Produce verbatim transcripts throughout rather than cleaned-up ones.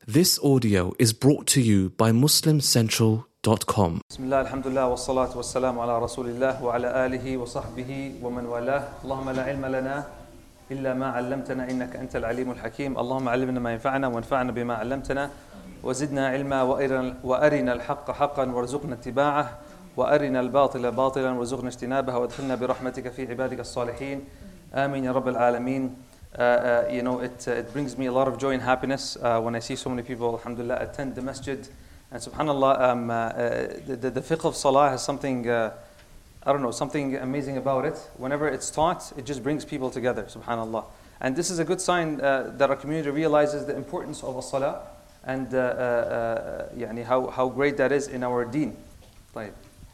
This audio is brought to you by muslim central dot com. Bismillah, alhamdulillah, wa salatu wa salamu ala rasulillah wa ala alihi wa sahbihi wa man walah. Allahumma la ilma lana illa ma allamtana innaka antal alimul hakim. Allahumma allimna ma yanfa'ana wa anfa'na bima allamtana wa zidna ilma wa arina al-haqqa haqqan warzuqna ittiba'ah wa arina al-batila batilan warzuqna ijtinabaha wa adkhilna bi rahmatika fi ibadika as-salihin. Amin ya rabbal alameen. Uh, uh, you know, it, uh, it brings me a lot of joy and happiness uh, when I see so many people, alhamdulillah, attend the masjid. And subhanAllah, um, uh, uh, the, the, the fiqh of salah has something, uh, I don't know, something amazing about it. Whenever it's taught, it just brings people together, subhanAllah. And this is a good sign uh, that our community realizes the importance of as-salah and uh, uh, uh, yani how, how great that is in our deen. طيب.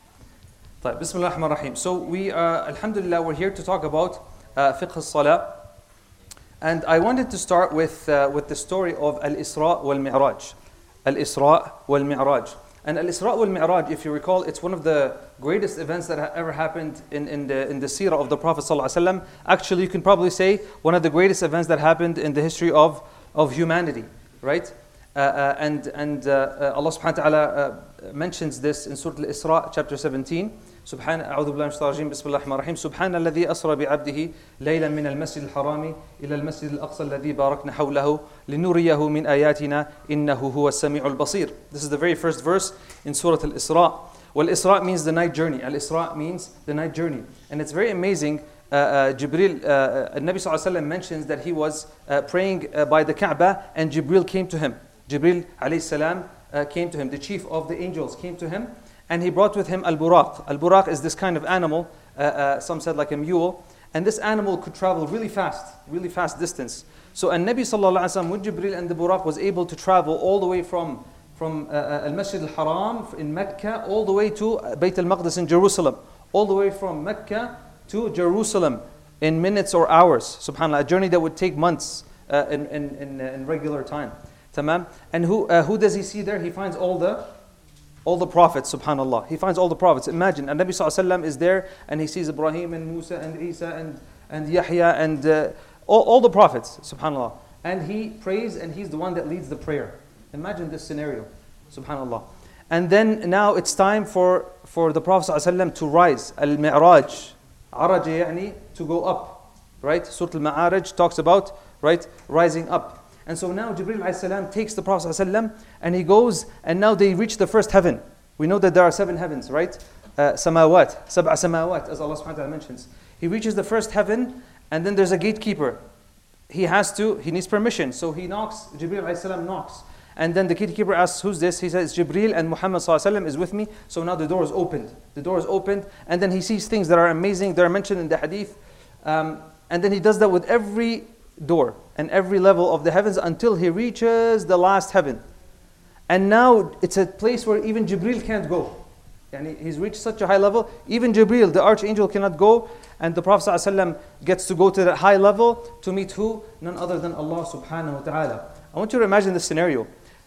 طيب. Bismillah ar-Rahman ar-Rahim. So we, uh, alhamdulillah, we're here to talk about uh, fiqh as-salah. And I wanted to start with, uh, with the story of Al-Isra wal-Mi'raj. Al-Isra wal-Mi'raj. And Al-Isra wal-Mi'raj, if you recall, it's one of the greatest events that ha- ever happened in, in, the, in the seerah of the Prophet ﷺ. Actually, you can probably say one of the greatest events that happened in the history of, of humanity, right? Uh, uh, and and uh, uh, Allah subhanahu wa ta'ala uh, mentions this in Surah Al-Isra, chapter seventeen. سبحان أعوذ بالله من الشيطان الرجيم بسم الله الرحمن الرحيم سبحان الذي أسرى بعبده ليلا من المسجد الحرام إلى المسجد الأقصى الذي باركنا حوله لنريه من آياتنا إنه هو السميع البصير. This is the very first verse in Surah Al-Isra. Well, Isra means the night journey. Al-Isra means the night journey. And it's very amazing. Uh, uh, Jibril, uh, Nabi Sallallahu Alaihi Wasallam mentions that he was uh, praying uh, by the Kaaba and Jibril came to him. Jibril alayhi salam uh, came to him. The chief of the angels came to him. And he brought with him al-buraq. Al-buraq is this kind of animal, uh, uh, some said like a mule. And this animal could travel really fast, really fast distance. So and Nabi sallallahu alaihi wasallam with Jibril and the buraq was able to travel all the way from, from uh, al-Masjid al-Haram in Mecca, all the way to Bayt al-Maqdis in Jerusalem. All the way from Mecca to Jerusalem in minutes or hours. SubhanAllah, a journey that would take months uh, in, in, in, in regular time. Tamam? And who, uh, who does he see there? He finds all the All the prophets, subhanAllah. He finds all the prophets. Imagine, and Nabi sallallahu alaihi wasallam is there and he sees Ibrahim and Musa and Isa and, and Yahya and uh, all, all the prophets, subhanAllah. And he prays and he's the one that leads the prayer. Imagine this scenario, subhanAllah. And then now it's time for, for the Prophet sallallahu alaihi wasallam to rise. Al-Mi'raj. Araj yani to go up. Right? Surah Al-Ma'arij talks about, right, rising up. And so now Jibril alayhi salam takes the Prophet ﷺ and he goes and now they reach the first heaven. We know that there are seven heavens, right? Uh, samawat, sab'a samawat, as Allah subhanahu wa ta'ala mentions. He reaches the first heaven and then there's a gatekeeper. He has to, he needs permission. So he knocks, Jibril alayhi salam knocks. And then the gatekeeper asks, who's this? He says, Jibril and Muhammad sallallahu alaihi wasallam is with me. So now the door is opened. The door is opened and then he sees things that are amazing. They're mentioned in the hadith. Um, and then he does that with every door and every level of the heavens until he reaches the last heaven. And now it's a place where even Jibril can't go. And he's reached such a high level, even Jibril, the archangel, cannot go. And the Prophet ﷺ gets to go to that high level to meet who? None other than Allah subhanahu wa ta'ala. I want you to imagine this scenario.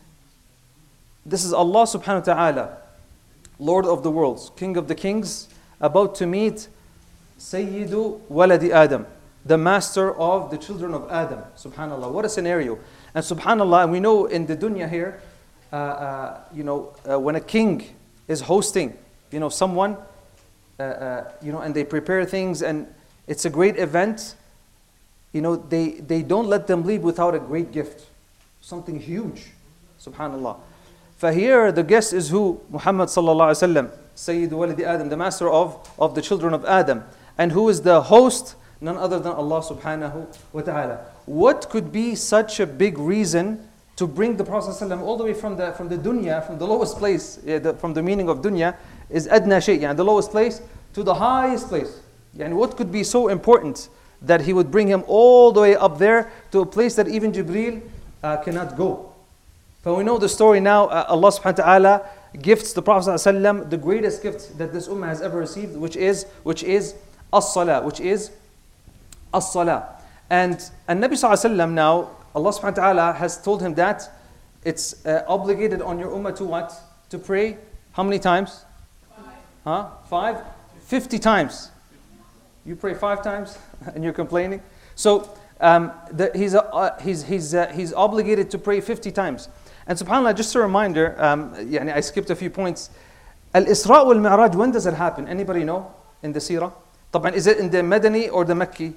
This is Allah subhanahu wa ta'ala, Lord of the worlds, King of the kings, about to meet Sayyidu Waladi Adam, the master of the children of Adam. Subhanallah, what a scenario. And subhanallah, and we know in the dunya here, uh, uh, you know, uh, when a king is hosting, you know, someone, uh, uh, you know, and they prepare things and it's a great event, you know, they, they don't let them leave without a great gift. Something huge. Subhanallah. For here, the guest is who? Muhammad sallallahu alaihi wasallam, Sayyid Walidi Adam, the master of, of the children of Adam. And who is the host? None other than Allah subhanahu wa ta'ala. What could be such a big reason to bring the Prophet ﷺ all the way from the from the dunya, from the lowest place, yeah, the, from the meaning of dunya, is adna shay, yeah, the lowest place, to the highest place. Yeah, and what could be so important that he would bring him all the way up there to a place that even Jibreel uh, cannot go? But we know the story now, uh, Allah subhanahu wa ta'ala gifts the Prophet ﷺ the greatest gift that this ummah has ever received, which is, which is as-salah, which is as-salah. And, and Nabi sallallahu alaihi wasallam now, Allah subhanahu wa ta'ala has told him that it's uh, obligated on your ummah to what? To pray how many times? Five. Huh? Five? Fifty times. You pray five times and you're complaining? So um, the, he's, uh, he's, he's, uh, he's obligated to pray fifty times. And subhanAllah, just a reminder, um, يعني I skipped a few points. Al-Isra wal-Mi'raj, when does it happen? Anybody know in the seerah? طبعا, is it in the Madani or the Makki?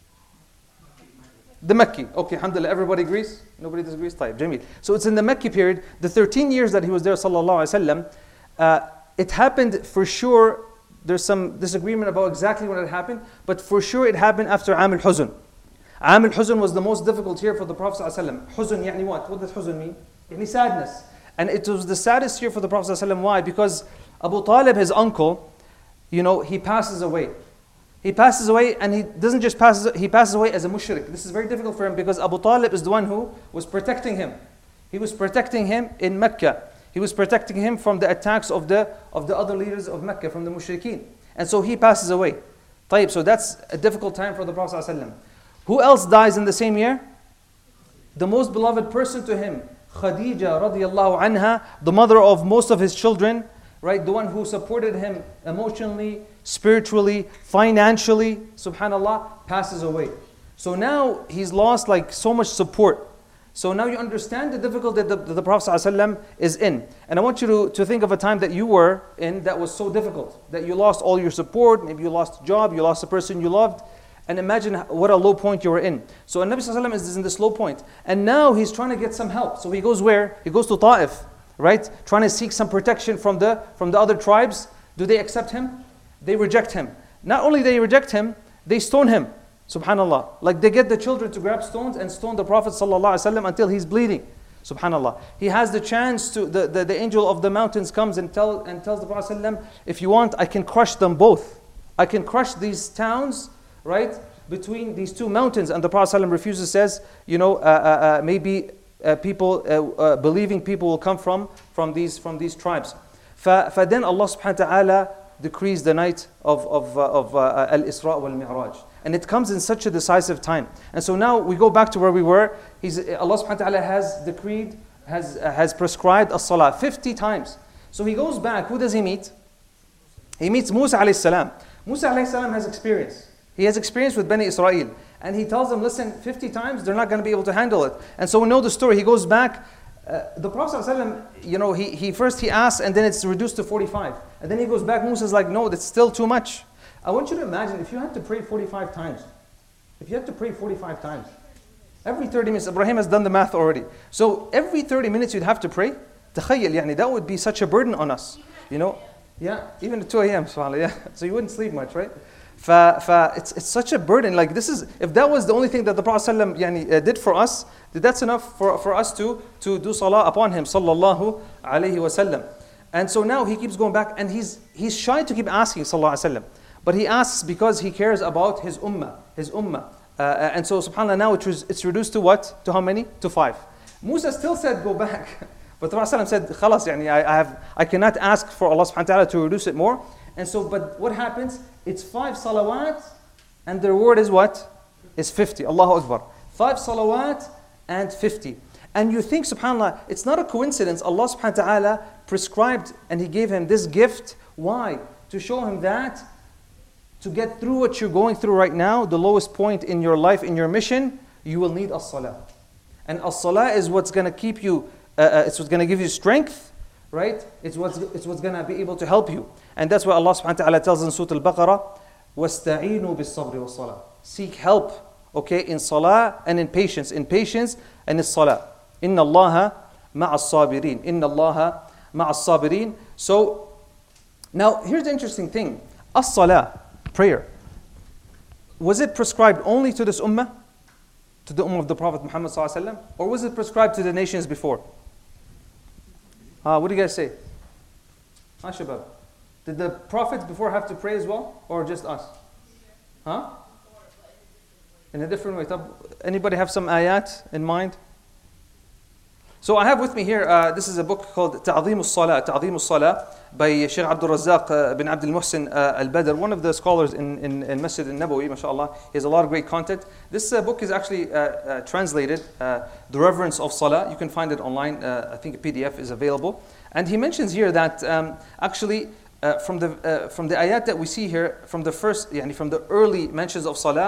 The Makki. Okay, alhamdulillah, everybody agrees? Nobody disagrees? طيب, Jameel. So it's in the Makki period, the thirteen years that he was there, sallallahu alayhi wa sallam, uh, it happened for sure, there's some disagreement about exactly when it happened, but for sure it happened after Am al-Huzn. Am al-Huzn was the most difficult year for the Prophet sallallahu alayhi wa sallam. Huzn, يعني what? What does Huzn mean? Yani sadness. And it was the saddest year for the Prophet sallallahu alayhi wa sallam. Why? Because Abu Talib, his uncle, you know, he passes away. He passes away, and he doesn't just pass, he passes away as a mushrik. This is very difficult for him because Abu Talib is the one who was protecting him. He was protecting him in Mecca. He was protecting him from the attacks of the of the other leaders of Mecca, from the mushrikeen. And so he passes away. طيب, so that's a difficult time for the Prophet ﷺ. Who else dies in the same year? The most beloved person to him, Khadija radiallahu anha, the mother of most of his children, right? The one who supported him emotionally, spiritually, financially, subhanallah, passes away. So now he's lost like so much support. So now you understand the difficulty that the, that the Prophet ﷺ is in. And I want you to, to think of a time that you were in that was so difficult, that you lost all your support, maybe you lost a job, you lost a person you loved, and imagine what a low point you were in. So Nabi ﷺ is in this low point. And now he's trying to get some help. So he goes where? He goes to Ta'if, right? Trying to seek some protection from the, from the other tribes. Do they accept him? They reject him. Not only they reject him, they stone him. Subhanallah. Like they get the children to grab stones and stone the Prophet ﷺ until he's bleeding. Subhanallah. He has the chance to, the, the, the angel of the mountains comes and, tell, and tells the Prophet ﷺ, if you want, I can crush them both. I can crush these towns, right, between these two mountains. And the Prophet ﷺ refuses, says, you know, uh, uh, uh, maybe uh, people, uh, uh, believing people will come from, from, these, from these tribes. فَدَنْ Allah subhanahu wa ta'ala decrees the night of, of, uh, of uh, Al-Isra wal-Mi'raj. And it comes in such a decisive time. And so now we go back to where we were. He's, Allah subhanahu wa ta'ala has decreed, has, uh, has prescribed as-salah fifty times. So he goes back. Who does he meet? He meets Musa alayhi salam. Musa alayhi salam has experience. He has experience with Bani Israel. And he tells them, listen, fifty times, they're not going to be able to handle it. And so we know the story. He goes back. Uh, the Prophet ﷺ, you know, he, he first he asks and then it's reduced to forty-five. And then he goes back, Musa's like, no, that's still too much. I want you to imagine if you had to pray forty-five times. If you had to pray forty-five times. Every thirty minutes, Ibrahim has done the math already. So every thirty minutes you'd have to pray. تخيل, يعني, that would be such a burden on us. You know, yeah, even at two a.m. subhanAllah, yeah. So you wouldn't sleep much, right? Fa, fa, it's, it's such a burden. Like this is, if that was the only thing that the Prophet ﷺ, yani, uh, did for us, that's enough for, for us to, to do salah upon him, sallallahu alayhi wa sallam. And so now he keeps going back and he's, he's shy to keep asking, sallallahu alayhi wa sallam. But he asks because he cares about his ummah, his ummah. Uh, and so subhanAllah, now it was, it's reduced to what? To how many? To five. Musa still said, go back. But the Prophet ﷺ said, khalas, yani, I, I, have, I cannot ask for Allah subhanahu wa ta'ala to reduce it more. And so, but what happens? It's five salawat, and the reward is what? Is fifty. Allahu Akbar. Five salawat and fifty. And you think, subhanAllah, it's not a coincidence. Allah subhanahu wa ta'ala prescribed and He gave him this gift. Why? To show him that to get through what you're going through right now, the lowest point in your life, in your mission, you will need as-salah. And as-salah is what's going to keep you, uh, uh, it's what's going to give you strength, right? It's what's, it's what's going to be able to help you. And that's why Allah subhanahu wa ta'ala tells in Surah Al-Baqarah, وَاسْتَعِينُوا بِالصَّبْرِ وَالصَّلَاةِ. Seek help, okay, in salah and in patience. In patience and in salah. إِنَّ اللَّهَ مَعَ الصَّابِرِينَ إِنَّ اللَّهَ مَعَ الصَّابِرِينَ. So, now here's the interesting thing. As-salah, prayer. Was it prescribed only to this ummah? To the ummah of the Prophet Muhammad sallallahu alaihi wasallam? Or was it prescribed to the nations before? Uh, what do you guys say? Ah, Shabab. Did the prophets before have to pray as well? Or just us? Huh? In a different way. Anybody have some ayat in mind? So I have with me here, uh, this is a book called Ta'zeem al-Salah, Ta'zeem al-Salah by Sheikh Abdul Razzaq uh, bin Abdul Muhsin uh, al-Badr, one of the scholars in, in, in Masjid al-Nabawi, mashallah. He has a lot of great content. This uh, book is actually uh, uh, translated, uh, The Reverence of Salah. You can find it online. Uh, I think a P D F is available. And he mentions here that um, actually uh, from the uh, from the ayat that we see here, from the first, yani from the early mentions of Salah,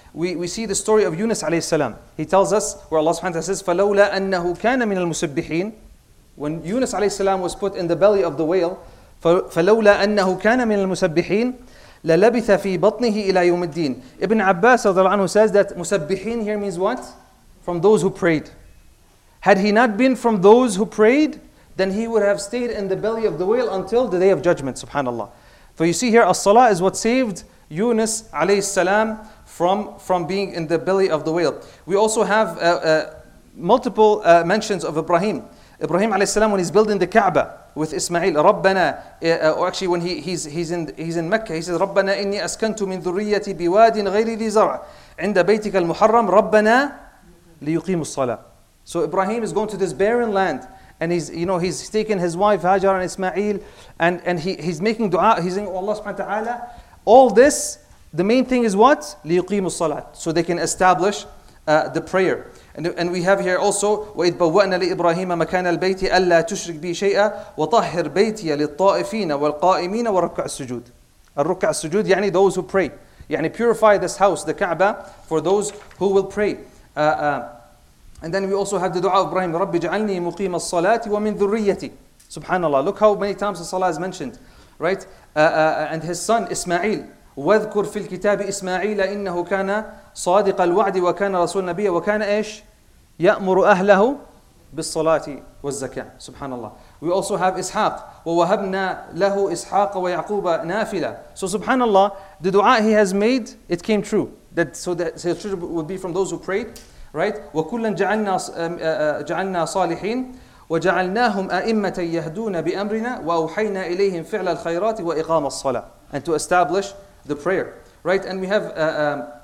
we, we see the story of Yunus alayhi salam. He tells us, where Allah subhanahu wa ta'ala says, فَلَوْلَا أَنَّهُ كَانَ مِنَ الْمُسَبِّحِينَ. When Yunus alayhi salam was put in the belly of the whale, فَلَوْلَا أَنَّهُ كَانَ مِنَ الْمُسَبِّحِينَ لَلَبِثَ فِي بَطْنِهِ إِلَى يَوْمِ الدِّينِ. Ibn Abbas anhu says that musabbihin here means what? From those who prayed. Had he not been from those who prayed, then he would have stayed in the belly of the whale until the day of judgment, subhanallah. So you see here, as-salah is what saved Yunus alayhi salam from, from being in the belly of the whale. We also have uh, uh, multiple uh, mentions of Ibrahim. Ibrahim alayhi salam, when he's building the Kaaba with Ismail, Rabbana, uh, or actually when he, he's, he's, in, he's in Mecca, he says, Rabbana inni askantu min dhurriyyati biwadin ghayri dhi zar' inda baytika al-muharram, Rabbana liyuqimu as-salah. So Ibrahim is going to this barren land, and he's, you know, he's taken his wife Hajar and Ismail, and, and he, he's making dua, he's saying, oh Allah subhanahu wa ta'ala, all this, the main thing is what? لِيُقِيمُوا الصَّلَاةِ. So they can establish uh, the prayer. And, and we have here also, وَإِذْ بَوَّأْنَا لِإِبْرَاهِيمَ مَكَانَ الْبَيْتِ أَلَّا تُشْرِكْ بِي شَيْئًا وَطَهِّرْ بَيْتِيَ لِلطَّائِفِينَ وَالْقَائِمِينَ وَرُكَّعِ السُّجُودِ. الرُّكَّعِ السُّجُودِ يعني those who pray. يعني purify this house, the Kaaba, for those who will pray. Uh, uh, and then we also have the dua of Ibrahim, رَبِّ جَعَلْنِي مُقِيمَ الصَّلَاةِ وَمِن ذُرِّيَّتِي. SubhanAllah, look how many times the salah is mentioned. Right? Uh, uh, and his son Ismail, وَاذْكُرْ فِي الْكِتَابِ إِسْمَاعِيلَ إِنَّهُ كَانَ صَادِقَ الْوَعْدِ وَكَانَ رَسُولٌ نَبِيًّا وَكَانَ إيش؟ يَأْمُرُ أَهْلَهُ بِالصَّلَاةِ وَالزَّكَاةِ. SubhanAllah. We also have Ishaq. وَوَهَبْنَا لَهُ إِسْحَاقَ وَيَعْقُوبَ نَافِلًا. So subhanAllah, the dua he has made, it came true. That, so that his children would be from those who prayed. Right? وَكُلًّا جَعَلْنَا جَعَلْنَا صَالِحِينَ وَجَعَلْنَاهُمْ أَئِمَّةً يَهْدُونَ بِأَمْرِنَا وَأَوْحَيْنَا إِلَيْهِمْ فِعْلَ الْخَيْرَاتِ وَإِقَامَ الصَّلَاةِ. And to establish the prayer. Right? And we have, uh, um,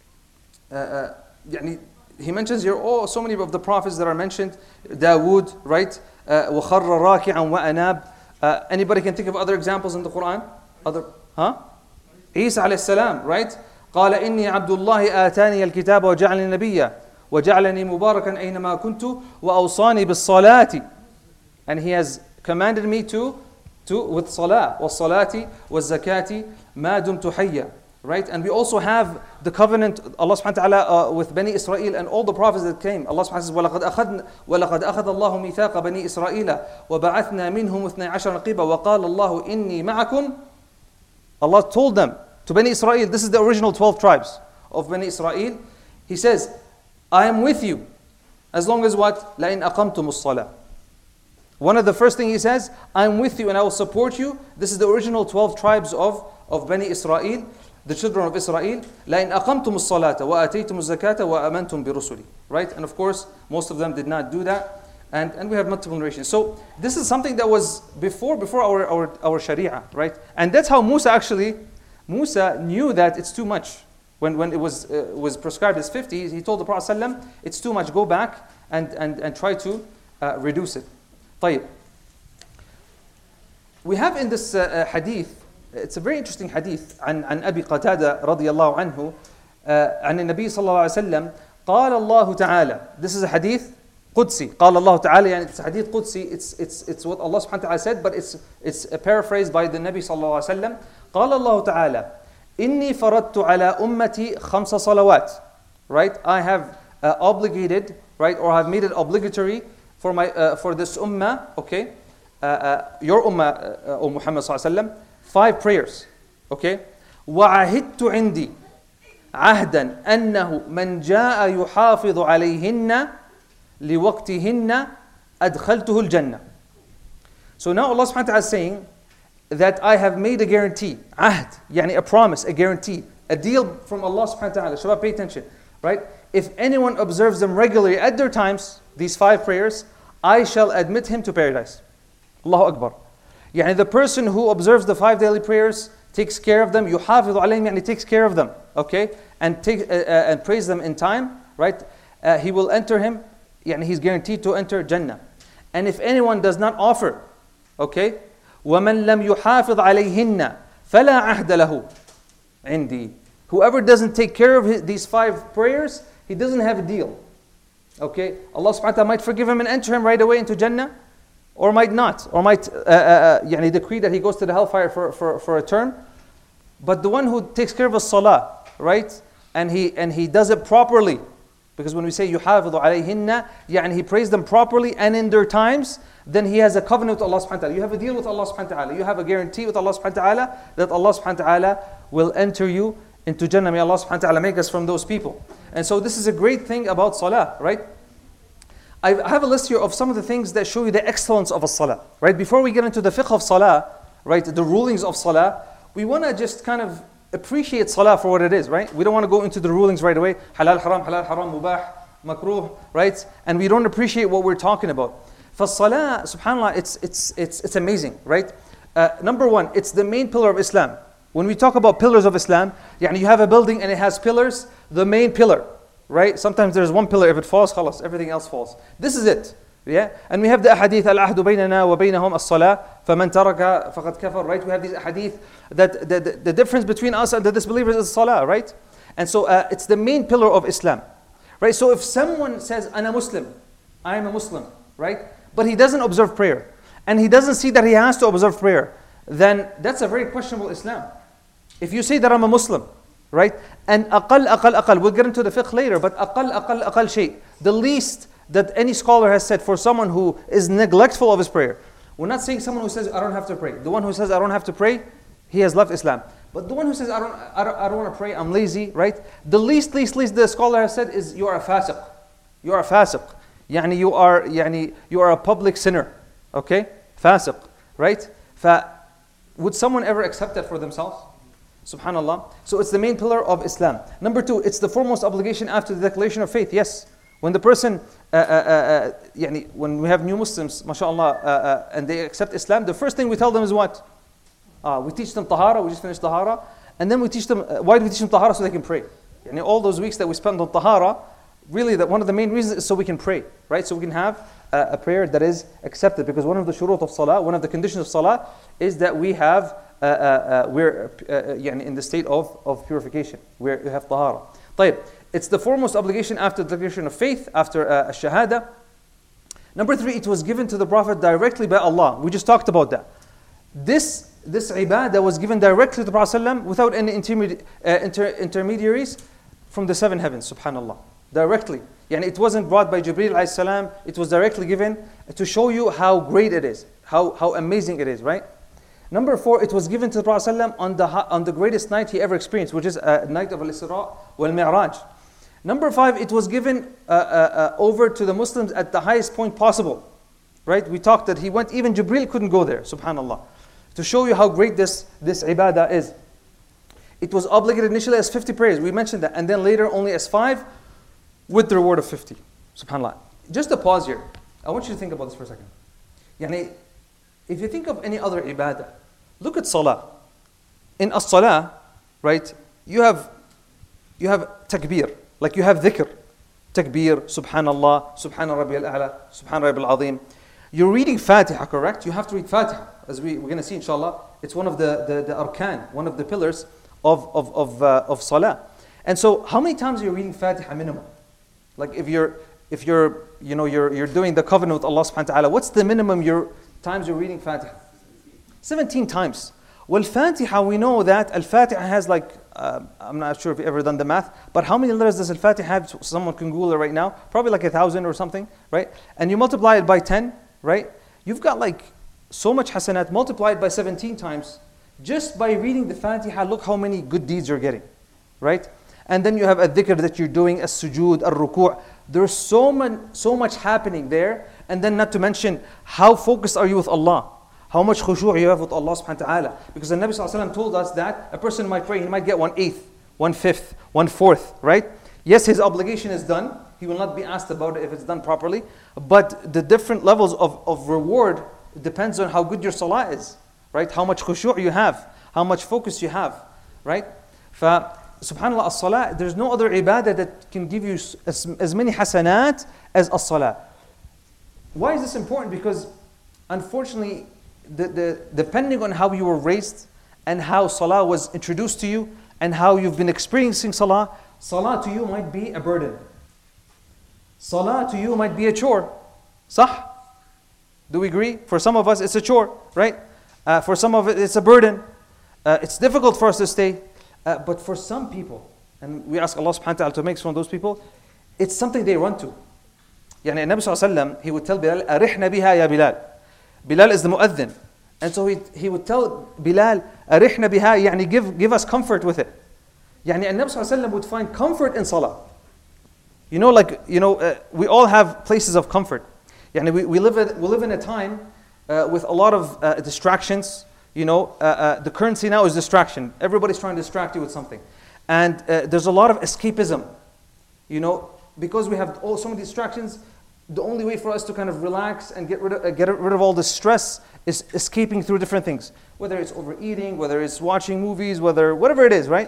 uh, uh, يعني, he mentions here, oh, so many of the prophets that are mentioned. Dawood, right? Uh, وَخَرَّ رَاكِعًا وَأَنَابٍ. Uh, anybody can think of other examples in the Quran? Other, huh? Isa alayhi salam, right? قال إني عبد الله آتاني الكتاب وجعلني نبيا وجعلني مباركا أينما كنت وأوصاني بالصلاة. And he has commanded me to, to with salah, والصلاة والزكاة ما دمت حيا. Right? And we also have the covenant, Allah subhanahu wa ta'ala, uh, with Bani Israel and all the prophets that came. Allah subhanahu wa ta'ala says, وَلَقَدْ أَخَذْنَا وَلَقَدْ أَخَذَ اللَّهُ مِيثَاقَ بَنِي إِسْرَائِيلَ وَبَعَثْنَا مِنْهُمْ اثْنَيْ عَشَرَ نَقِيبًا وَقَالَ اللَّهُ إِنِّي مَعَكُمْ. Allah told them, to Bani Israel, this is the original twelve tribes of Bani Israel. He says, I am with you, as long as what? لَإِنْ أَقَمْتُمُ الصَّلَاةِ. One of the first thing he says, I am with you and I will support you. This is the original twelve tribes of, of Bani Israel, the children of Israel. لَإِنْ أَقَمْتُمُ الصَّلَاةَ وَآتَيْتُمُ الزَّكَاةَ وَأَمَنْتُمْ بِرُسُلِي. Right? And of course, most of them did not do that. And, and we have multiple narrations. So this is something that was before before our, our, our Sharia, right? And that's how Musa actually, Musa knew that it's too much. When, when it was, uh, was prescribed as fifty, he told the Prophet ﷺ, it's too much, go back and, and, and try to uh, reduce it. طيب. We have in this uh, hadith, it's a very interesting hadith, عن, عن أبي قتادة رضي الله عنه, uh, عن النبي صلى الله عليه وسلم, قال الله تعالى. This is a hadith Qudsi. قال الله تعالى, يعني it's a hadith Qudsi, it's, it's, it's what Allah subhanahu wa ta'ala said, but it's, it's a paraphrase by the Nabi صلى الله عليه وسلم. قال الله تعالى, إني فرضت على أمتي خمس صلوات. Right? I have uh, obligated, right, or have made it obligatory for my uh, for this ummah, okay, uh, uh, your ummah, uh, O Muhammad صلى الله عليه وسلم, five prayers, okay. وعهدت عندي عهدا أنه من جاء يحافظ عليهن لوقتهن أدخلته الجنة. So now Allah subhanahu wa ta'ala is saying that I have made a guarantee, ahd, yani a promise, a guarantee, a deal from Allah subhanahu wa ta'ala. Shabab, pay attention, right? If anyone observes them regularly at their times, these five prayers, I shall admit him to paradise. Allahu Akbar. Yani the person who observes the five daily prayers, takes care of them, yuhafidhu alayhim, yani takes care of them, okay? And, take, uh, uh, and prays them in time, right? Uh, he will enter him, yani he's guaranteed to enter Jannah. And if anyone does not offer, okay, وَمَنْ لَمْ يُحَافِظْ عَلَيْهِنَّ فَلَا عَهْدَ لَهُ عِنْدِي. Whoever doesn't take care of his, these five prayers, he doesn't have a deal. Okay, Allah subhanahu wa ta'ala might forgive him and enter him right away into Jannah, or might not, or might uh, uh, يعني decree that he goes to the hellfire for, for, for a term. But the one who takes care of his salah, right, and he and he does it properly. Because when we say يُحَافِظُ عَلَيْهِنَّ, يعني he prays them properly and in their times, then he has a covenant with Allah subhanahu wa ta'ala. You have a deal with Allah subhanahu wa ta'ala. You have a guarantee with Allah subhanahu wa ta'ala that Allah subhanahu wa ta'ala will enter you into Jannah. May Allah subhanahu wa ta'ala make us from those people. And so this is a great thing about salah, right? I have a list here of some of the things that show you the excellence of a salah, right? Before we get into the fiqh of salah, right, the rulings of salah, we want to just kind of appreciate salah for what it is, right? We don't want to go into the rulings right away. Halal, haram, halal, haram, mubah, makruh, right? And we don't appreciate what we're talking about. For salah, subhanAllah, it's, it's, it's, it's amazing, right? Uh, number one, it's the main pillar of Islam. When we talk about pillars of Islam, يعني you have a building and it has pillars, the main pillar, right? Sometimes there's one pillar, if it falls, khalas, everything else falls. This is it, yeah? And we have the ahadith, al-ahdu baynana wa baynahum as-salah, faman taraka faqad kafar, right? We have these ahadith that the, the, the difference between us and the disbelievers is salah, right? And so uh, it's the main pillar of Islam, right? So if someone says, "Ana Muslim," I am a Muslim, right? But he doesn't observe prayer, and he doesn't see that he has to observe prayer, then that's a very questionable Islam. If you say that I'm a Muslim, right? And aqal, aqal, aqal, we'll get into the fiqh later, but aqal, aqal, aqal shay, the least that any scholar has said for someone who is neglectful of his prayer. We're not saying someone who says, I don't have to pray. The one who says, I don't have to pray, he has left Islam. But the one who says, I don't, I don't, I don't want to pray, I'm lazy, right? The least, least, least the scholar has said is, you are a fasiq. You are a fasiq. Yani you are, yani you are a public sinner. Okay? Fasiq, right? Fa, would someone ever accept that for themselves? Subhanallah. So it's the main pillar of Islam. Number two, it's the foremost obligation after the declaration of faith. Yes. When the person, uh, uh, uh, yani, when we have new Muslims, mashallah, uh, uh, and they accept Islam, the first thing we tell them is what? Uh, we teach them tahara, we just finished tahara, and then we teach them, uh, why do we teach them tahara? So they can pray. Yani all those weeks that we spend on tahara, really that one of the main reasons is so we can pray, right? So we can have uh, a prayer that is accepted. Because one of the shurut of salah, one of the conditions of salah is that we have Uh, uh, uh, we're uh, uh, in the state of, of purification. We have tahara. طيب. It's the foremost obligation after the declaration of faith, after uh, shahada. Number three, it was given to the Prophet directly by Allah. We just talked about that. This this ibadah was given directly to the Prophet ﷺ without any intermedi- uh, inter- intermediaries from the seven heavens, subhanallah. Directly. Yani it wasn't brought by Jibreel alayhi salam. It was directly given to show you how great it is, how, how amazing it is, right? Number four, it was given to the Prophet ﷺ on the, on the greatest night he ever experienced, which is a night of Al-Isra wal-Mi'raj. Number five, it was given uh, uh, uh, over to the Muslims at the highest point possible. Right? We talked that he went, even Jibreel couldn't go there, subhanallah. To show you how great this, this ibadah is. It was obligated initially as fifty prayers, we mentioned that, and then later only as five, with the reward of fifty. Subhanallah. Just a pause here. I want you to think about this for a second. Yani, if you think of any other ibadah, look at salah. In as-salah, right, you have you have takbir, like you have dhikr. Takbir, subhanallah, subhana rabbi al-a'la, subhana rabbi al-azim. You're reading Fatiha, correct? You have to read Fatiha. As we, we're going to see, inshallah, it's one of the, the, the arkan, one of the pillars of, of, of, uh, of salah. And so, how many times are you reading Fatiha minimum? Like if you're, if you're, you know, you're, you're doing the covenant with Allah subhanahu wa ta'ala, what's the minimum you're, times you're reading Fatiha? seventeen times. Well, Fatiha, we know that Al-Fatiha has like, uh, I'm not sure if you've ever done the math, but how many letters does Al-Fatiha have? Someone can Google it right now. Probably like a thousand or something, right? And you multiply it by ten, right? You've got like so much hasanat multiplied by seventeen times. Just by reading the Fatiha, look how many good deeds you're getting, right? And then you have a dhikr that you're doing, a sujood, a ruku'. There's so much, so much happening there. And then not to mention, how focused are you with Allah? How much khushu' you have with Allah subhanahu wa ta'ala. Because the Nabi sallallahu alayhi wa sallam told us that a person might pray, he might get one eighth, one fifth, one fourth, right? Yes, his obligation is done. He will not be asked about it if it's done properly. But the different levels of, of reward depends on how good your salah is, right? How much khushu' you have, how much focus you have, right? Fa, subhanallah, as-salah, there's no other ibadah that can give you as, as many hasanat as as-salah. Why is this important? Because unfortunately, the, the, depending on how you were raised and how salah was introduced to you and how you've been experiencing salah, salah to you might be a burden. Salah to you might be a chore. Sah? Do we agree? For some of us, it's a chore, right? Uh, for some of it, it's a burden. Uh, it's difficult for us to stay. Uh, but for some people, and we ask Allah subhanahu wa ta'ala to make us one of those people, it's something they run to. يعني Nabi sallallahu alayhi wa sallam, he would tell Bilal, أرحنا بها يا Bilal. Bilal is the mu'adhin. And so he, he would tell Bilal, أرحنا بها, يعني give, give us comfort with it. يعني Nabi sallallahu alayhi wa sallam would find comfort in salah. You know, like, you know, uh, we all have places of comfort. يعني we, we, live, in, we live in a time uh, with a lot of uh, distractions. You know, uh, uh, the currency now is distraction. Everybody's trying to distract you with something. And uh, there's a lot of escapism. You know, because we have all so many distractions, the only way for us to kind of relax and get rid of, uh, get rid of all the stress is escaping through different things. Whether it's overeating, whether it's watching movies, whether, whatever it is, right?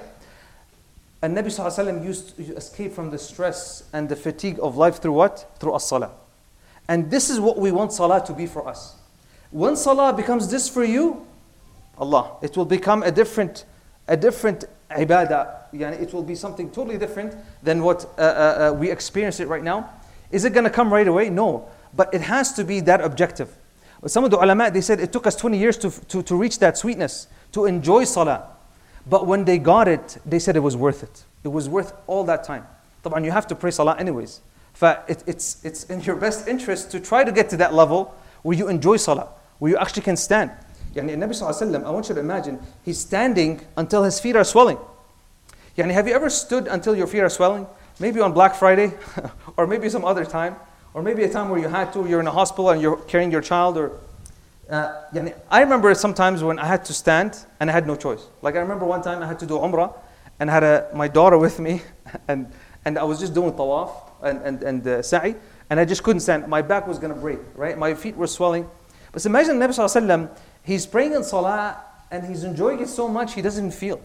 And Nabi sallallahu alayhi wa sallam used to escape from the stress and the fatigue of life through what? Through as-salah. And this is what we want salah to be for us. When salah becomes this for you, Allah, it will become a different, a different ibadah. Yani it will be something totally different than what uh, uh, uh, we experience it right now. Is it going to come right away? No. But it has to be that objective. Some of the ulama, they said it took us twenty years to, to, to reach that sweetness, to enjoy salah. But when they got it, they said it was worth it. It was worth all that time. طبعا you have to pray salah anyways. It, it's, it's in your best interest to try to get to that level where you enjoy salah, where you actually can stand. Yani Nabi sallallahu alayhi wa sallam, I want you to imagine, he's standing until his feet are swelling. Yani have you ever stood until your feet are swelling? Maybe on Black Friday, or maybe some other time, or maybe a time where you had to, you're in a hospital and you're carrying your child, or uh, yani I remember sometimes when I had to stand and I had no choice. Like I remember one time I had to do Umrah and I had a, my daughter with me and, and I was just doing tawaf and, and, and uh, sa'i, and I just couldn't stand. My back was going to break, right? My feet were swelling. But imagine Nabi sallallahu alayhi wa sallam, he's praying in salah and he's enjoying it so much he doesn't feel.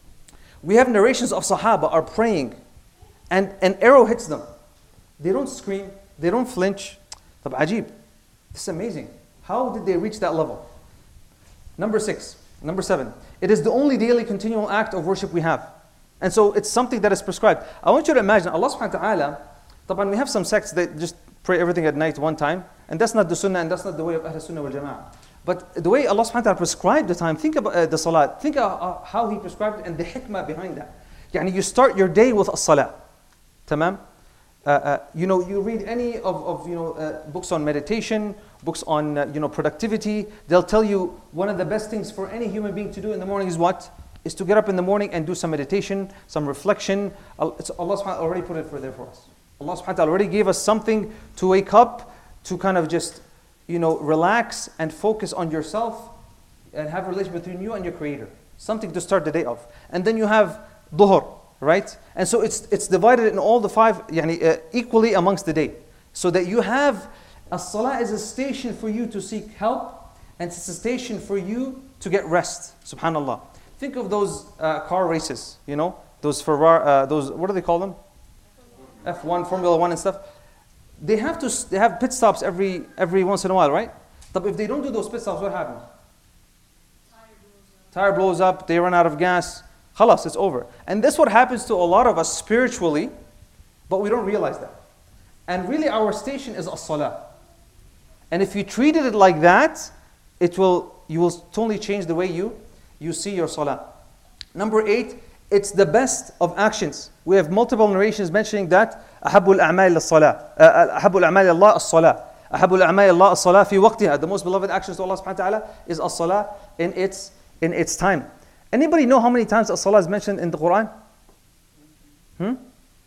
We have narrations of Sahaba are praying and an arrow hits them. They don't scream, they don't flinch. طب عجيب. This is amazing. How did they reach that level? Number six, number seven. It is the only daily continual act of worship we have. And so it's something that is prescribed. I want you to imagine Allah subhanahu wa ta'ala, طبعا we have some sects that just pray everything at night one time, and that's not the sunnah and that's not the way of Ahl Sunnah wal Jama'ah. But the way Allah subhanahu wa ta'ala prescribed the time, think about uh, the salat, think of uh, how He prescribed it and the hikmah behind that. Yani you start your day with as-salah. Tamam? Uh, uh, you know, you read any of, of you know, uh, books on meditation, books on uh, you know, productivity, they'll tell you one of the best things for any human being to do in the morning is what? Is to get up in the morning and do some meditation, some reflection. It's, Allah subhanahu wa ta'ala already put it for there for us. Allah subhanahu wa ta'ala already gave us something to wake up, to kind of just, you know, relax and focus on yourself and have a relationship between you and your Creator. Something to start the day off. And then you have dhuhr, right? And so it's it's divided in all the five, yani, uh, equally amongst the day. So that you have, as-salah is a station for you to seek help, and it's a station for you to get rest. Subhanallah. Think of those uh, car races, you know, those Ferrari, uh, those, what do they call them? F one, Formula One and stuff. They have to they have pit stops every every once in a while, right? But if they don't do those pit stops, what happens? Tire blows up, they run out of gas. Khalas, it's over. And that's what happens to a lot of us spiritually, but we don't realize that. And really our station is as-salah. And if you treated it like that, it will you will totally change the way you, you see your salah. Number eight, it's the best of actions. We have multiple narrations mentioning that أحب الأعمال للصلاة أحب الأعمال الله الصلاة أحب الأعمال الله الصلاة في وقتها. The most beloved actions to Allah subhanahu wa ta'ala is as-salah in its in its time. Anybody know how many times as-salah is mentioned in the Quran? Hmm? one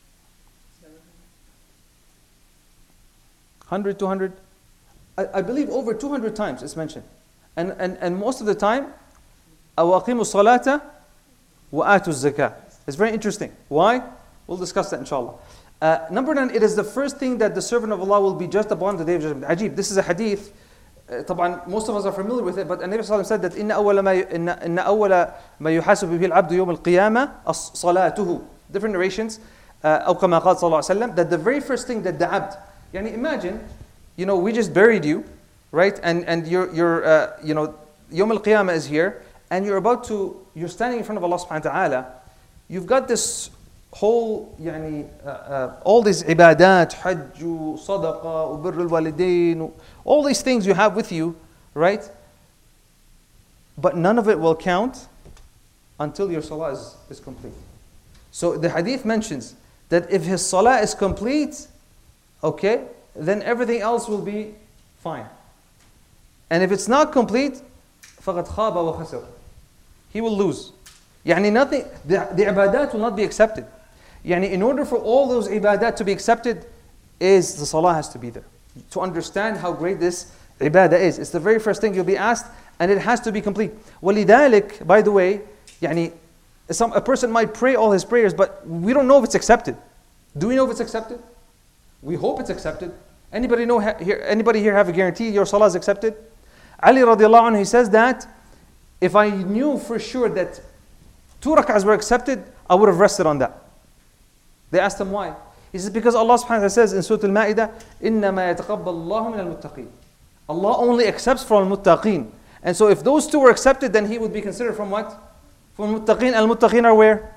hundred, two hundred? I, I believe over two hundred times it's mentioned. And, and, and most of the time, أَوَاقِمُوا الصَّلَاةَ وَآتُوا الزَّكَاةَ. It's very interesting. Why? We'll discuss that inshallah. Uh, number nine, it is the first thing that the servant of Allah will be judged upon the day of judgment. Ajib, this is a hadith. Uh, طبعا most of us are familiar with it, but the Nabi sallallahu alaihi wasallam said that إن أول ما إن إن أول ما يحاسب به العبد يوم القيامة صلاته. Different narrations. Uh, أو كما قال صلى الله عليه وسلم, that the very first thing that the abd, يعني imagine, you know, we just buried you, right? And and you're you're uh, you know, يوم القيامة is here, and you're about to you're standing in front of Allah subhanahu wa ta'ala. You've got this whole, يعني, uh, uh, all these ibadat, hajj, sadaqa, birr al-walidain, all these things you have with you, right? But none of it will count until your salah is, is complete. So the hadith mentions that if his salah is complete, okay, then everything else will be fine. And if it's not complete, فَقَدْ خَابَ وَخَسِرَ. He will lose. يعني nothing, the, the ibadat will not be accepted. يعني in order for all those ibadat to be accepted, is the salah has to be there. To understand how great this ibadah is. It's the very first thing you'll be asked, and it has to be complete. وَلِذَلِكَ, by the way, يعني some, a person might pray all his prayers, but we don't know if it's accepted. Do we know if it's accepted? We hope it's accepted. Anybody know here? Anybody here have a guarantee your salah is accepted? Ali radiallahu anhu, he says that if I knew for sure that two rak'ahs were accepted, I would have rested on that. They asked him why. He says because Allah subhanahu wa ta'ala says in Surah Al-Ma'idah, إِنَّمَا يَتَقَبَّلُ اللَّهُ مِنَ الْمُتَّقِينَ. Allah only accepts from al-muttaqeen. And so if those two were accepted, then he would be considered from what? From al-muttaqeen. Al-muttaqeen are where?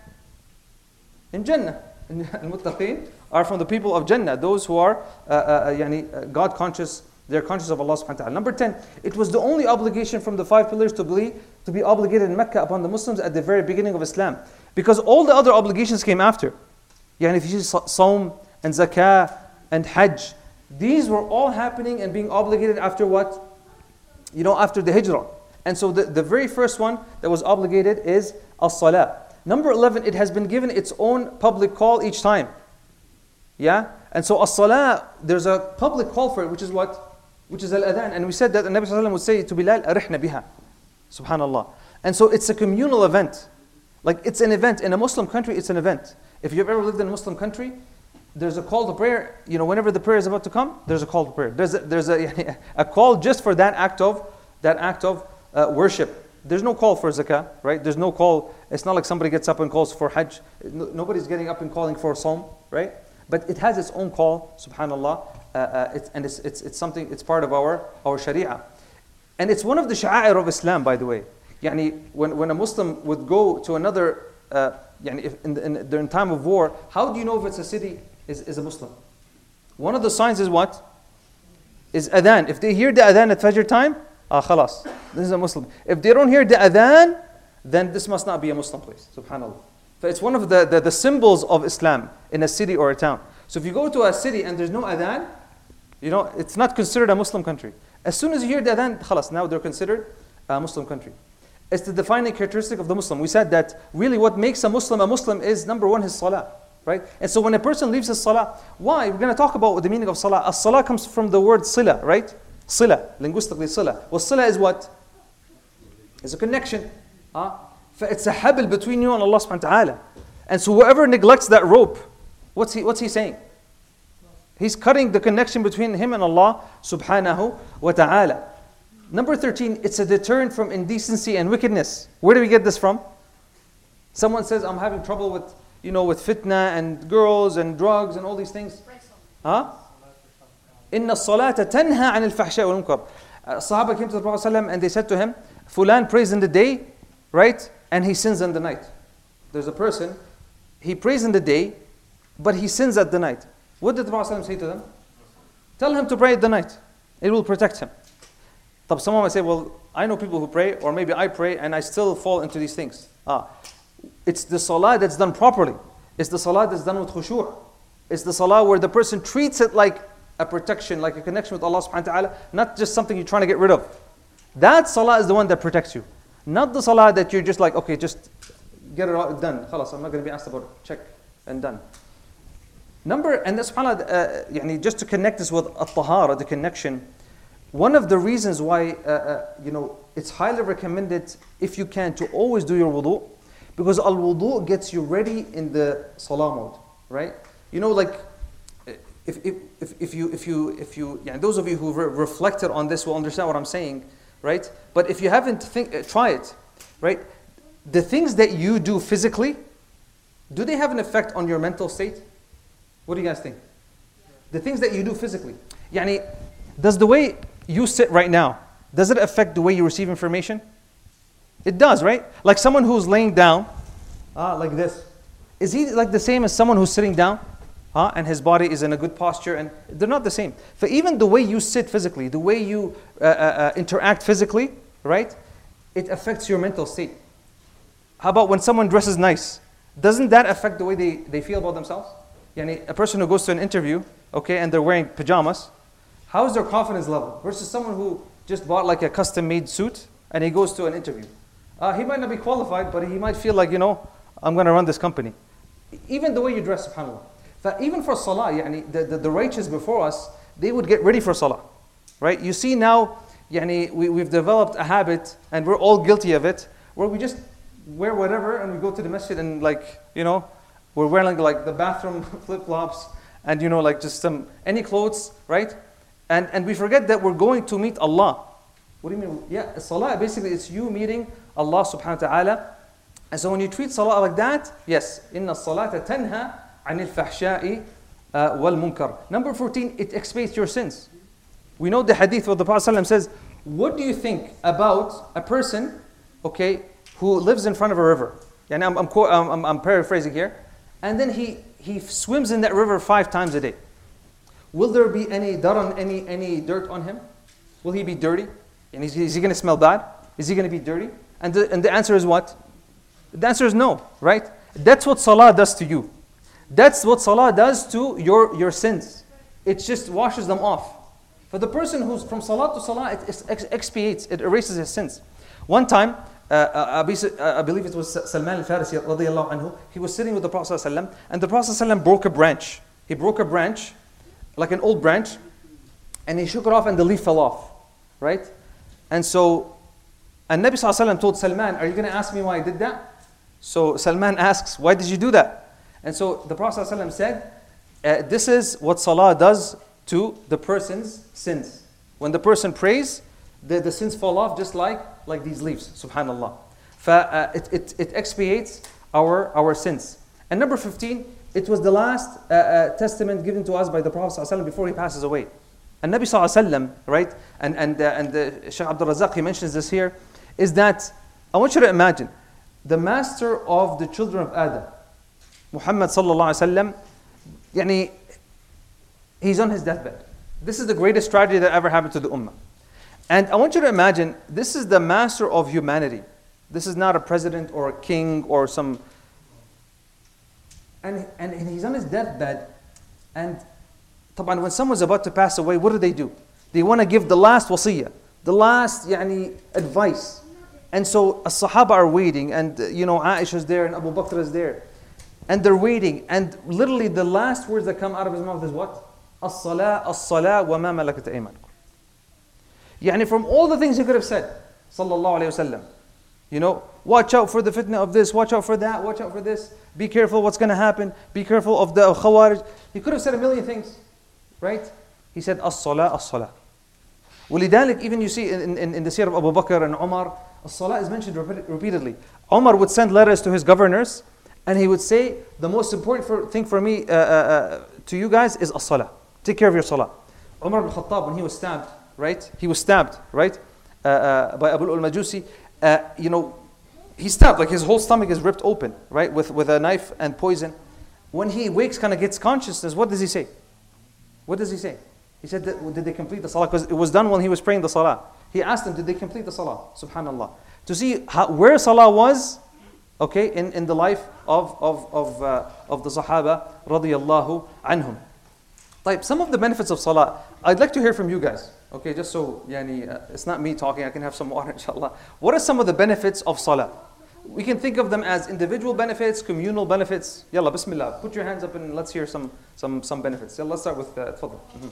In Jannah. Al-muttaqeen are from the people of Jannah, those who are uh, uh, yani, uh, God conscious, they're conscious of Allah subhanahu wa ta'ala. Number ten, it was the only obligation from the five pillars to be, to be obligated in Mecca upon the Muslims at the very beginning of Islam. Because all the other obligations came after. Yani if you see Sawm and Zakah and Hajj, these were all happening and being obligated after what? You know, after the Hijrah. And so the, the very first one that was obligated is As-Salah. Number eleven, it has been given its own public call each time. Yeah? And so As-Salah, there's a public call for it, which is what? Which is Al-Adhan. And we said that the Nabi Sallallahu Alaihi Wasallam would say to Bilal, Arihna biha. Subhanallah. And so it's a communal event. Like it's an event. In a Muslim country, it's an event. If you've ever lived in a Muslim country, there's a call to prayer. You know, whenever the prayer is about to come, there's a call to prayer. There's a, there's a, a call just for that act of, that act of uh, worship. There's no call for zakah, right? There's no call. It's not like somebody gets up and calls for hajj. No, nobody's getting up and calling for Sawm, right? But it has its own call, subhanallah. Uh, uh, it's, and it's, it's, it's something, it's part of our, our sharia. And it's one of the sha'air of Islam, by the way. Yani, when, when a Muslim would go to another, uh, yani if in, the, in, during time of war, how do you know if it's a city is, is a Muslim? One of the signs is what? Is adhan. If they hear the adhan at Fajr time, ah, khalas, this is a Muslim. If they don't hear the adhan, then this must not be a Muslim place, subhanallah. So it's one of the, the, the symbols of Islam in a city or a town. So if you go to a city and there's no adhan, you know, it's not considered a Muslim country. As soon as you hear the adhan, khalas, now they're considered a Muslim country. It's the defining characteristic of the Muslim. We said that really what makes a Muslim a Muslim is number one, his salah. Right? And so when a person leaves his salah, why? We're going to talk about the meaning of salah. As-salah comes from the word sila, right? Sila, linguistically sila. Well, sila is what? It's a connection. Huh? It's a habl between you and Allah subhanahu wa ta'ala. And so whoever neglects that rope, what's he, what's he saying? He's cutting the connection between him and Allah subhanahu wa ta'ala. Number thirteen, it's a deterrent from indecency and wickedness. Where do we get this from? Someone says, I'm having trouble with, you know, with fitna and girls and drugs and all these things. Huh? Inna as-salata tanha an al-fahsha wal munkar. Sahaba came to the Prophet ﷺ and they said to him, Fulan prays in the day, right? And he sins in the night. There's a person, he prays in the day, but he sins at the night. What did the Prophet ﷺ say to them? Tell him to pray at the night. It will protect him. But someone might say, well, I know people who pray, or maybe I pray and I still fall into these things. Ah, it's the salah that's done properly. It's the salah that's done with khushu'. It's the salah where the person treats it like a protection, like a connection with Allah subhanahu wa ta'ala, not just something you're trying to get rid of. That salah is the one that protects you. Not the salah that you're just like, okay, just get it all done. Khalas, I'm not going to be asked about it. Check and done. Number, and subhanAllah, uh, yani just to connect this with at-tahara, the connection, one of the reasons why, uh, uh, you know, it's highly recommended, if you can, to always do your wudu, because al-wudu gets you ready in the salah mode, right? You know, like, if if if, if you if you if you, yeah, those of you who re- reflected on this will understand what I'm saying, right? But if you haven't, think, uh, try it, right? The things that you do physically, do they have an effect on your mental state? What do you guys think? The things that you do physically, yani, does the way you sit right now, does it affect the way you receive information? It does, right? Like someone who's laying down, ah, like this. Is he like the same as someone who's sitting down? Huh? And his body is in a good posture, and they're not the same. For even the way you sit physically, the way you uh, uh, uh, interact physically, right? It affects your mental state. How about when someone dresses nice? doesn't that affect the way they, they feel about themselves? Yani, a person who goes to an interview, okay, and they're wearing pajamas, how is their confidence level versus someone who just bought like a custom-made suit and he goes to an interview? Uh, he might not be qualified, but he might feel like, you know, I'm going to run this company. Even the way you dress, subhanAllah. But even for salah, yani, the, the, the righteous before us, they would get ready for salah. Right? You see now, yani, we, we've developed a habit, and we're all guilty of it, where we just wear whatever and we go to the masjid and like, you know, we're wearing like the bathroom flip-flops and, you know, like just some, any clothes, right? And, and we forget that we're going to meet Allah. What do you mean? Yeah, salah, basically it's you meeting Allah subhanahu wa ta'ala. And so when you treat salah like that, yes, inna salata tanha anil fahsha'i wal munkar. Number fourteen, it expiates your sins. We know the hadith where the Prophet ﷺ says, what do you think about a person, okay, who lives in front of a river? And I'm, I'm, I'm, I'm paraphrasing here. And then he, he swims in that river five times a day. Will there be any daran, any, any dirt on him? Will he be dirty? And is, is he going to smell bad? Is he going to be dirty? And the, and the answer is what? The answer is no, right? That's what salah does to you. That's what salah does to your, your sins. It just washes them off. For the person who's from salah to salah, it, it expiates, it erases his sins. One time, uh, uh, I believe it was Salman al-Farisi radiallahu anhu, he was sitting with the Prophet ﷺ, and the Prophet ﷺ broke a branch. He broke a branch, like an old branch, and he shook it off and the leaf fell off, right? And so, and Nabi ﷺ told Salman, are you going to ask me why I did that? So Salman asks, why did you do that? And so the Prophet ﷺ said, uh, this is what salah does to the person's sins. When the person prays, the, the sins fall off just like, like these leaves, subhanallah. Fa, uh, it, it, it expiates our, our sins. And number fifteen, it was the last uh, uh, testament given to us by the Prophet ﷺ before he passes away. And Nabi ﷺ, right, and, and, uh, and uh, Shaykh Abdul Razak, he mentions this here, is that, I want you to imagine, the master of the children of Adam, Muhammad sallallahu alaihi wasallam, yani, he's on his deathbed. This is the greatest tragedy that ever happened to the ummah. And I want you to imagine, this is the master of humanity. This is not a president or a king or some... And, and, and he's on his deathbed. And طبعا when someone's about to pass away, what do they do? They want to give the last wasiyah, the last yani, advice. And so as-sahaba are waiting, and you know, Aisha is there and Abu Bakr is there. And they're waiting, and literally the last words that come out of his mouth is what? As-salah, as-salah, wa ma malakat aymanukum. Yani from all the things he could have said, sallallahu alayhi wasallam, you know, watch out for the fitna of this, watch out for that, watch out for this, be careful what's going to happen, be careful of the khawarij. He could have said a million things, right? He said, as-salah, as-salah. ولذلك, even you see in, in, in the seerah of Abu Bakr and Umar, as-salah is mentioned repeatedly. Umar would send letters to his governors, and he would say, the most important for, thing for me, uh, uh, uh, to you guys, is as-salah. Take care of your salah. Umar ibn Khattab, when he was stabbed, right? He was stabbed, right? Uh, uh, by Abu al-Majusi. Uh, you know, he stabbed, like his whole stomach is ripped open, right? With, with a knife and poison. When he wakes, kind of gets consciousness, what does he say? What does he say? He said, that, did they complete the salah? Because it was done when he was praying the salah. He asked them, did they complete the salah? Subhanallah. To see how, where salah was, okay, in, in the life of, of, of, uh, of the Sahaba, radiyallahu anhum. Like, some of the benefits of salah, I'd like to hear from you guys. Okay, just so, yani, uh, it's not me talking, I can have some water, inshallah. What are some of the benefits of salah? We can think of them as individual benefits, communal benefits. Yalla, bismillah. Put your hands up and let's hear some some some benefits. Yalla, let's start with uh, tfadl. Mm-hmm.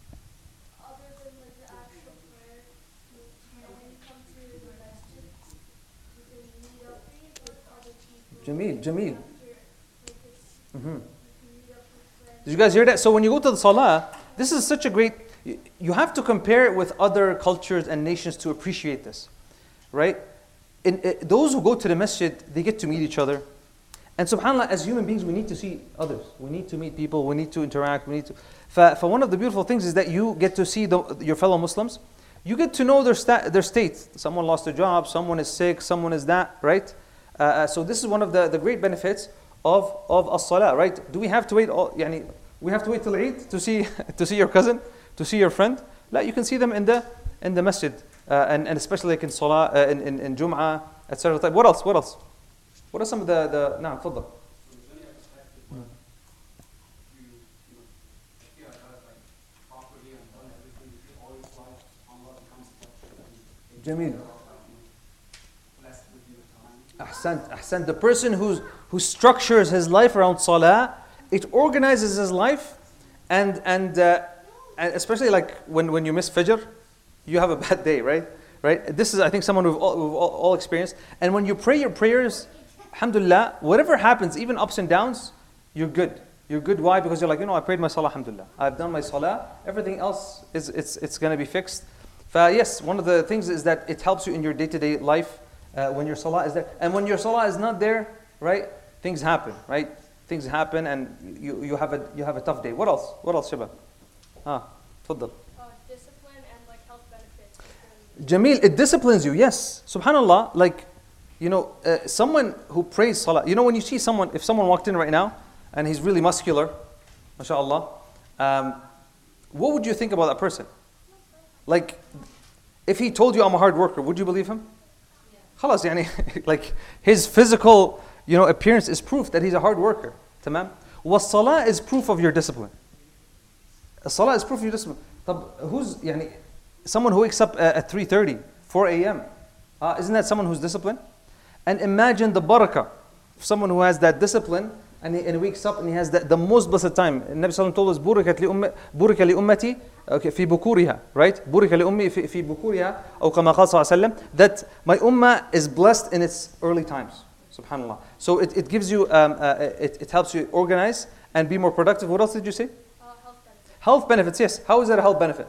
Jameel, Jameel. Mm-hmm. Did you guys hear that? So when you go to the salah, this is such a great, you have to compare it with other cultures and nations to appreciate this, right? In, in, those who go to the masjid, they get to meet each other. And subhanAllah, as human beings, we need to see others. We need to meet people, we need to interact, we need to... For, for one of the beautiful things is that you get to see the, your fellow Muslims. You get to know their, sta- their state. Someone lost a job, someone is sick, someone is that, right? Uh, so this is one of the, the great benefits of, of as-salah, right? Do we have to wait all, yani, we have to wait till Eid to see to see your cousin, to see your friend? No, you can see them in the in the masjid, uh, and, and especially like in salah, uh, in, in, in Jum'ah, et cetera. What else? What else? What are some of the the? No, تفضل. Jamil. Ahsant, ahsant. The person who's, who structures his life around salah, it organizes his life, and and, uh, and especially like when, when you miss Fajr, you have a bad day, right? Right? This is, I think, someone we've all, we've all, all experienced. And when you pray your prayers, alhamdulillah, whatever happens, even ups and downs, you're good. You're good. Why? Because you're like, you know, I prayed my salah, alhamdulillah. I've done my salah. Everything else is it's it's going to be fixed. But yes, one of the things is that it helps you in your day-to-day life uh, when your salah is there. And when your salah is not there, right? Things happen, right? Things happen, and you you have a you have a tough day. What else? What else, Shaba? Ah, تفضل. Jamil, it disciplines you, yes. Subhanallah, like, you know, uh, someone who prays salah, you know, when you see someone, if someone walked in right now and he's really muscular, mashallah, um, what would you think about that person? Like, if he told you I'm a hard worker, would you believe him? Khalas, yani, like, his physical, you know, appearance is proof that he's a hard worker. Tamam? Was salah is proof of your discipline. Salah is proof of your discipline. طب, who's, yani, someone who wakes up at three thirty, four a.m. Uh, isn't that someone who's disciplined? And imagine the barakah of someone who has that discipline, and he, and he wakes up and he has that, the most blessed time. Nabi Sallallahu Alaihi Wasallam told us, "Burikat li ummi, burika li ummati, okay, fi bukuriha," right? "Burika li ummi fi, fi bukuriha," or kama qala Sallallahu Alaihi Wasallam, that my ummah is blessed in its early times. Subhanallah. So it, it gives you, um, uh, it, it helps you organize and be more productive. What else did you say? Uh, health benefits. Health benefits, yes. How is that a health benefit?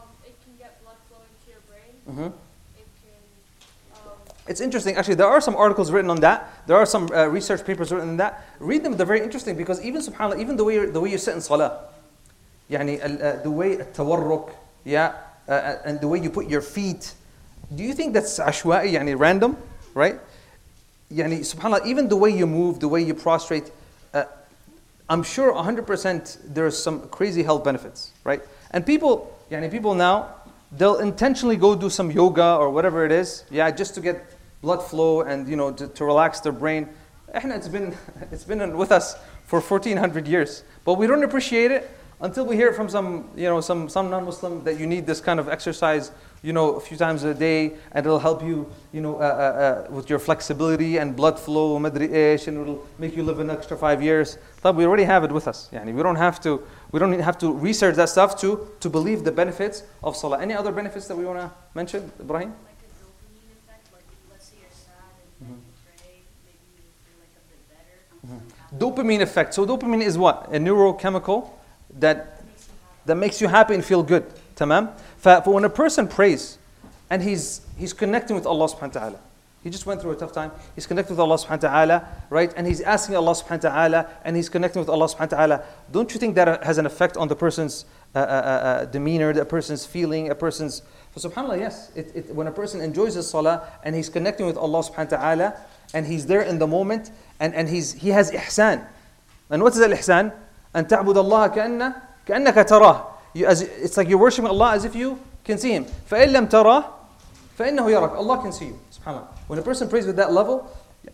Mm-hmm. It can, um, it's interesting. Actually, there are some articles written on that. There are some uh, research papers written on that. Read them. They're very interesting because even subhanallah, even the way the way you sit in salah, yani, uh, the way tawarruk, yeah, uh, and the way you put your feet. Do you think that's ashwa'i, yani random, right? Yani subhanallah, even the way you move, the way you prostrate, uh, I'm sure one hundred percent there's some crazy health benefits, right? And people, yani people now, they'll intentionally go do some yoga or whatever it is, yeah, just to get blood flow and, you know, to, to relax their brain. It's been, it's been with us for fourteen hundred years, but we don't appreciate it until we hear from some, you know, some, some non-Muslim that you need this kind of exercise, you know, a few times a day, and it'll help you, you know, uh, uh, uh, with your flexibility and blood flow, madri ish, and it'll make you live an extra five years. But we already have it with us. Yani we don't have to, we don't have to research that stuff to, to believe the benefits of salah. Any other benefits that we want to mention, Ibrahim? Like a dopamine effect, like let's say you're sad and then you pray, maybe you feel like a bit better. Mm-hmm. Dopamine effect. So dopamine is what? A neurochemical that that makes you happy and feel good. Tamam? For when a person prays and he's he's connecting with Allah subhanahu wa ta'ala. He just went through a tough time. He's connected with Allah subhanahu wa ta'ala, right? And he's asking Allah subhanahu wa ta'ala and he's connecting with Allah subhanahu wa ta'ala. Don't you think that has an effect on the person's uh, uh, uh, demeanor, the person's feeling, a person's... For subhanAllah, yes. It, it, when a person enjoys his salah and he's connecting with Allah subhanahu wa ta'ala and he's there in the moment and, and he's, he has ihsan. And what is al-ihsan? أن تعبد الله كأن كأنك تراه. You, as, it's like you're worshiping Allah as if you can see Him. فإن لم تراه فإنه يراك. Allah can see you. SubhanAllah. When a person prays with that level,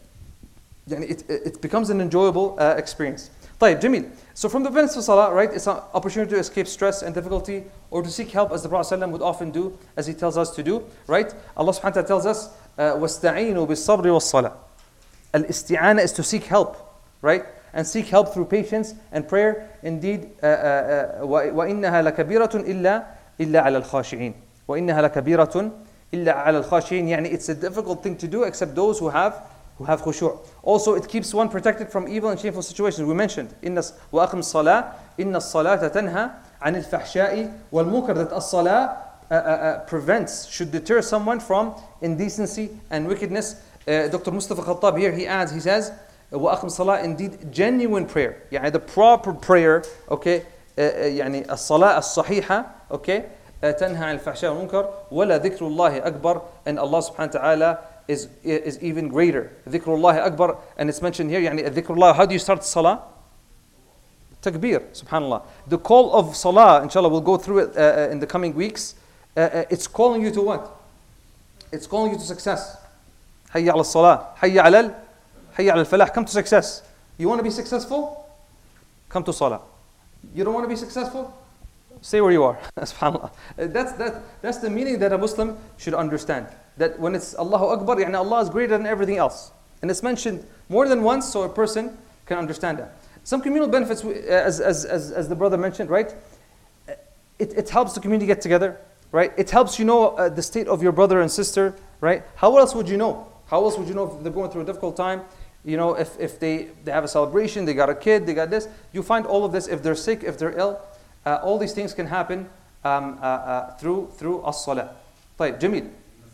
it, it becomes an enjoyable uh, experience. طيب, Jamil. So from the benefits of salah, right, it's an opportunity to escape stress and difficulty or to seek help as the Prophet ﷺ would often do, as he tells us to do, right? Allah subhanahu wa ta'ala tells us, وَاسْتَعِينُوا بِالصَّبْرِ وَالصَّلَاةِ. Al-isti'ana is to seek help, right? And seek help through patience and prayer. Indeed, وَإِنَّهَا لَكَبِيرَةٌ إِلَّا إِلَّا عَلَى الْخَاشِعِينَ وَإِنَّهَا لَكَبِيرَةٌ إِلَّا عَلَى الْخَاشِعِينَ. يعني it's a difficult thing to do except those who have who have khushu'. Also, it keeps one protected from evil and shameful situations. We mentioned, إِنَّ وَأَقِمْ الصَّلَاةِ إِنَّ الصَّلَاةَ تَنْهَى عَنِ الْفَحْشَاءِ وَالْمُنكَرِ. That as-salah uh, uh, uh, prevents, should deter someone from indecency and wickedness. Uh, Doctor Mustafa Khattab here, he adds, he says, وأقم الصلاة, indeed genuine prayer, يعني the proper prayer, okay, uh, يعني الصلاة الصحيحة, okay, uh, تنهى عن الفحشاء والمنكر ولا ذكر الله أكبر, and Allah subhanahu wa ta'ala is is even greater. ذكر الله أكبر, and it's mentioned here, يعني ذكر الله. How do you start salah? Takbir, subhanallah. The call of salah, inshallah, we'll go through it uh, in the coming weeks. Uh, uh, it's calling you to what? It's calling you to success. حي على الصلاة, حي على حي على الفلاح. Come to success. You want to be successful? Come to salah. You don't want to be successful? Stay where you are. SubhanAllah. That's, that, that's the meaning that a Muslim should understand. that when it's Allahu Akbar, يعني Allah is greater than everything else. And it's mentioned more than once so a person can understand that. Some communal benefits, as, as, as, as the brother mentioned, right? It, it helps the community get together, right? It helps you know uh, the state of your brother and sister, right? How else would you know? How else would you know if they're going through a difficult time? You know, if, if they, they have a celebration, they got a kid, they got this. You find all of this, if they're sick, if they're ill, uh, all these things can happen um, uh, uh, through through as-salah. طيب, Jamil.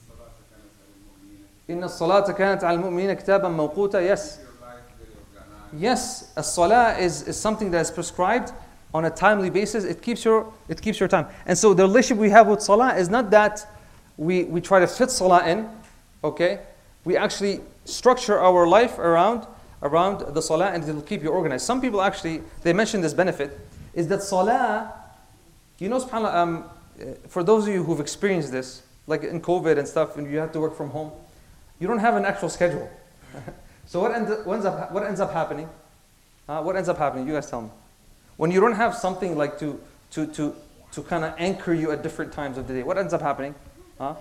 إن الصلاة كانت على المؤمنين كتابا موقوتا. Yes. Yes, as-salah is, is something that is prescribed on a timely basis. It keeps your it keeps your time. And so the relationship we have with salah is not that we, we try to fit salah in, okay? We actually structure our life around around the salah, and it will keep you organized. Some people actually, they mention this benefit, is that salah, you know, subhanAllah, um, for those of you who've experienced this, like in COVID and stuff, and you have to work from home, you don't have an actual schedule. So what ends, what ends up what ends up happening? Uh, what ends up happening? You guys tell me. When you don't have something like to to to to kind of anchor you at different times of the day, what ends up happening? Huh?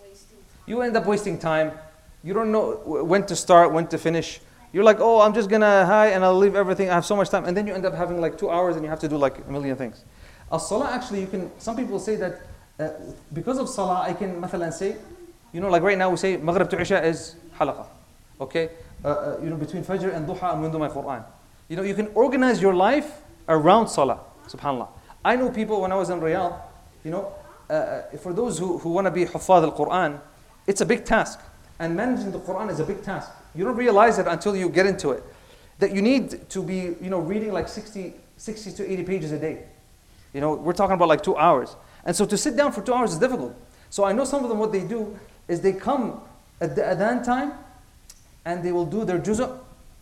You end up wasting time. You don't know when to start, when to finish. You're like, oh, I'm just gonna hi and I'll leave everything. I have so much time, and then you end up having like two hours and you have to do like a million things. As-salah, actually, you can. Some people say that uh, because of salah, I can, مثلا, say, you know, like right now we say Maghrib to Isha is halaqa, okay? Uh, uh, you know, between Fajr and Duha, I'm going to do my Quran. You know, you can organize your life around salah. Subhanallah. I know people when I was in Riyadh. You know, uh, for those who, who want to be Huffaz al-Quran, it's a big task. And managing the Quran is a big task. You don't realize it until you get into it. That you need to be, you know, reading like sixty, sixty to eighty pages a day. You know, we're talking about like two hours. And so to sit down for two hours is difficult. So I know some of them, what they do is they come at the adhan time and they will do their juz'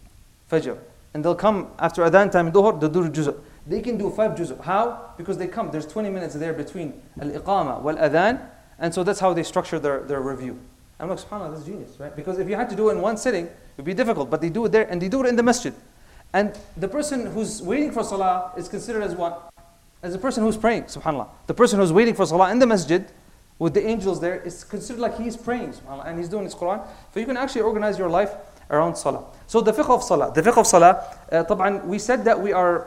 fajr. And they'll come after adhan time, dhuhr, they'll do juz'. They can do five juz'. How? Because they come, there's twenty minutes there between al-iqama wal-adhan. And so that's how they structure their, their review. I'm like, subhanAllah, that's genius, right? Because if you had to do it in one sitting, it would be difficult. But they do it there, and they do it in the masjid. And the person who's waiting for salah is considered as what? As a person who's praying, subhanAllah. The person who's waiting for salah in the masjid, with the angels there, is considered like he's praying, subhanAllah, and he's doing his Quran. So you can actually organize your life around salah. So the fiqh of salah. The fiqh of salah, uh, طبعا, we said that we are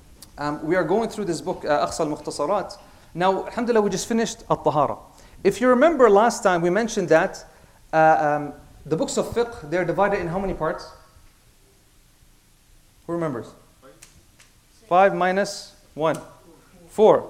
um, we are going through this book, uh, Aqsa al-Mukhtasarat. Now, alhamdulillah, we just finished at-tahara. If you remember last time, we mentioned that uh, um, the books of fiqh, they're divided in how many parts? Who remembers? Five minus one. Four.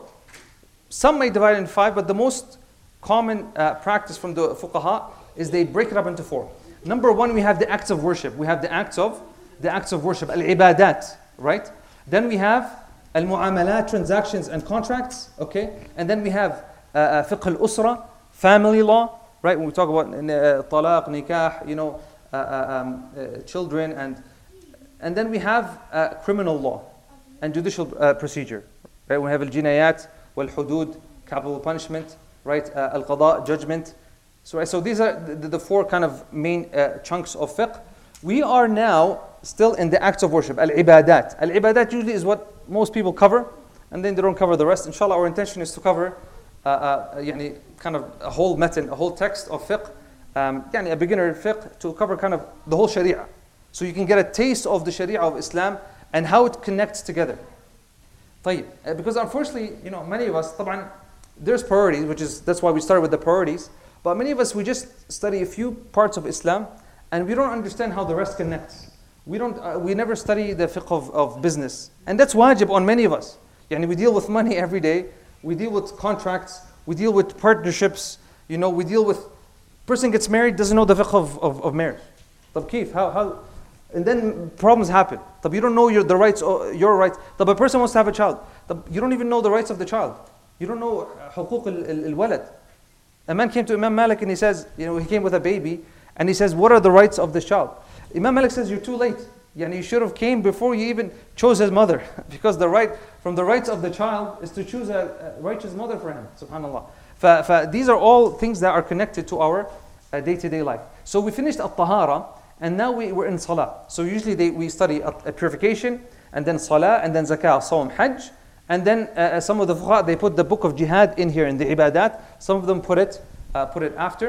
Some may divide it in five, but the most common uh, practice from the fuqaha is they break it up into four. Number one, we have the acts of worship. We have the acts of the acts of worship, al-ibadat, right? Then we have al-mu'amalat, transactions and contracts, okay? And then we have uh, uh, fiqh al-usra, family law, right? When we talk about uh, talaq, nikah, you know, uh, uh, um, uh, children, and and then we have uh, criminal law and judicial uh, procedure, right? We have al-jinayat, wal-hudud, capital punishment, right? Uh, al-qada, judgment. So, right, so these are the, the four kind of main uh, chunks of fiqh. We are now still in the acts of worship, al-ibadat. Al-ibadat usually is what most people cover, and then they don't cover the rest. Inshallah, our intention is to cover uh, uh, يعني, kind of a whole matan, a whole text of fiqh, um, يعني, a beginner fiqh, to cover kind of the whole sharia. So you can get a taste of the sharia of Islam and how it connects together. طيب. Because unfortunately, you know, many of us, طبعا, there's priorities, which is, that's why we started with the priorities. But many of us, we just study a few parts of Islam, and we don't understand how the rest connects. We don't. Uh, we never study the fiqh of, of business, and that's wajib on many of us. Yani we deal with money every day. We deal with contracts. We deal with partnerships. You know, we deal with. Person gets married, doesn't know the fiqh of, of, of marriage. طب كيف? How how? And then problems happen. طب you don't know your the rights your rights. طب a person wants to have a child. طب you don't even know the rights of the child. You don't know حقوق الولد. A man came to Imam Malik and he says, you know, he came with a baby, and he says, what are the rights of this child? Imam Malik says, you're too late. Yani you should have came before you even chose his mother, because the right from the rights of the child is to choose a, a righteous mother for him. Subhanallah. Fa, fa, these are all things that are connected to our uh, day-to-day life. So we finished at-tahara, and now we, we're in salah. So usually they, we study a, a purification, and then salah, and then zakah, sawm, hajj. And then uh, some of the fuqaha, they put the book of jihad in here in the ibadat. Some of them put it uh, put it after.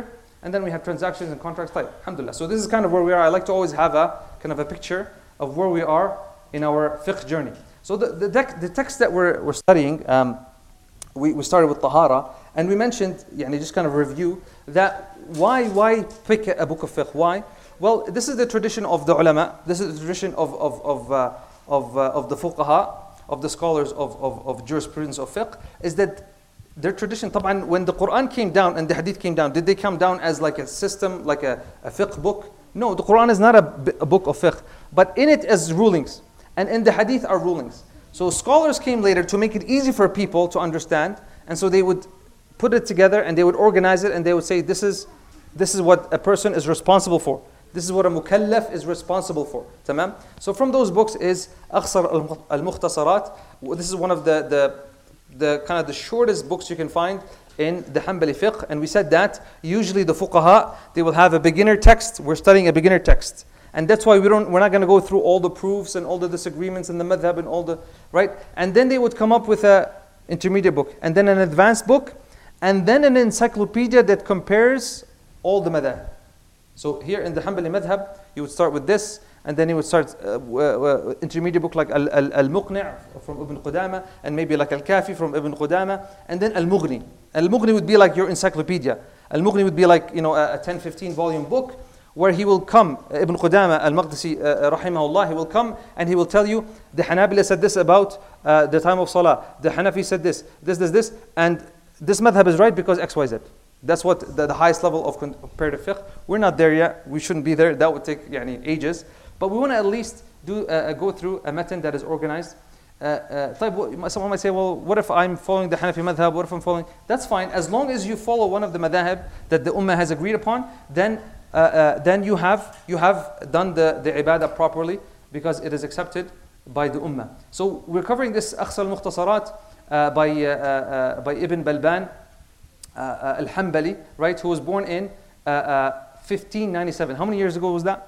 And then we have transactions and contracts type. Alhamdulillah. So this is kind of where we are. I like to always have a kind of a picture of where we are in our fiqh journey. So the, the, dec- the text that we're, we're studying, um, we, we started with Tahara, and we mentioned, yani just kind of review, that why, why pick a book of fiqh? Why? Well, this is the tradition of the ulama, this is the tradition of, of, of, uh, of, uh, of the fuqaha, of the scholars of, of, of jurisprudence of fiqh, is that their tradition, طبعا, when the Quran came down and the Hadith came down, did they come down as like a system, like a, a fiqh book? No, the Quran is not a, a book of fiqh, but in it is rulings, and in the Hadith are rulings. So scholars came later to make it easy for people to understand, and so they would put it together and they would organize it and they would say, this is, this is what a person is responsible for. This is what a mukallaf is responsible for. Tamam? So from those books is Akhsar al-Mukhtasarat. This is one of the, the the kind of the shortest books you can find in the Hanbali fiqh, and we said that usually the fuqaha, they will have a beginner text. We're studying a beginner text, and that's why we don't we're not going to go through all the proofs and all the disagreements in the madhab and all the right, and then they would come up with a intermediate book, and then an advanced book, and then an encyclopedia that compares all the madhab. So here in the Hanbali madhab, you would start with this, and then he would start uh, uh, intermediate book like Al- Al- Al-Muqni' from Ibn Qudama, and maybe like Al-Kafi from Ibn Qudama, and then Al-Mughni. Al-Mughni would be like your encyclopedia. Al-Mughni would be like, you know, a, a ten, fifteen volume book where he will come, Ibn Qudama Al-Maqdisi, uh, rahimahullah, he will come and he will tell you, the Hanabila said this about uh, the time of Salah, the Hanafi said this, this, this, this, and this madhab is right because X, Y, Z. That's what the, the highest level of comparative fiqh. We're not there yet. We shouldn't be there. That would take yani, ages. But we want to at least do uh, go through a matan that is organized. Uh, uh, someone might say, well, what if I'm following the Hanafi madhab? What if I'm following? That's fine. As long as you follow one of the madhab that the ummah has agreed upon, then uh, uh, then you have you have done the, the ibadah properly because it is accepted by the ummah. So we're covering this Akhsar al-Mukhtasarat uh, by, uh, uh, by Ibn Balban uh, uh, al-Hanbali, right, who was born in uh, uh, fifteen ninety-seven. How many years ago was that?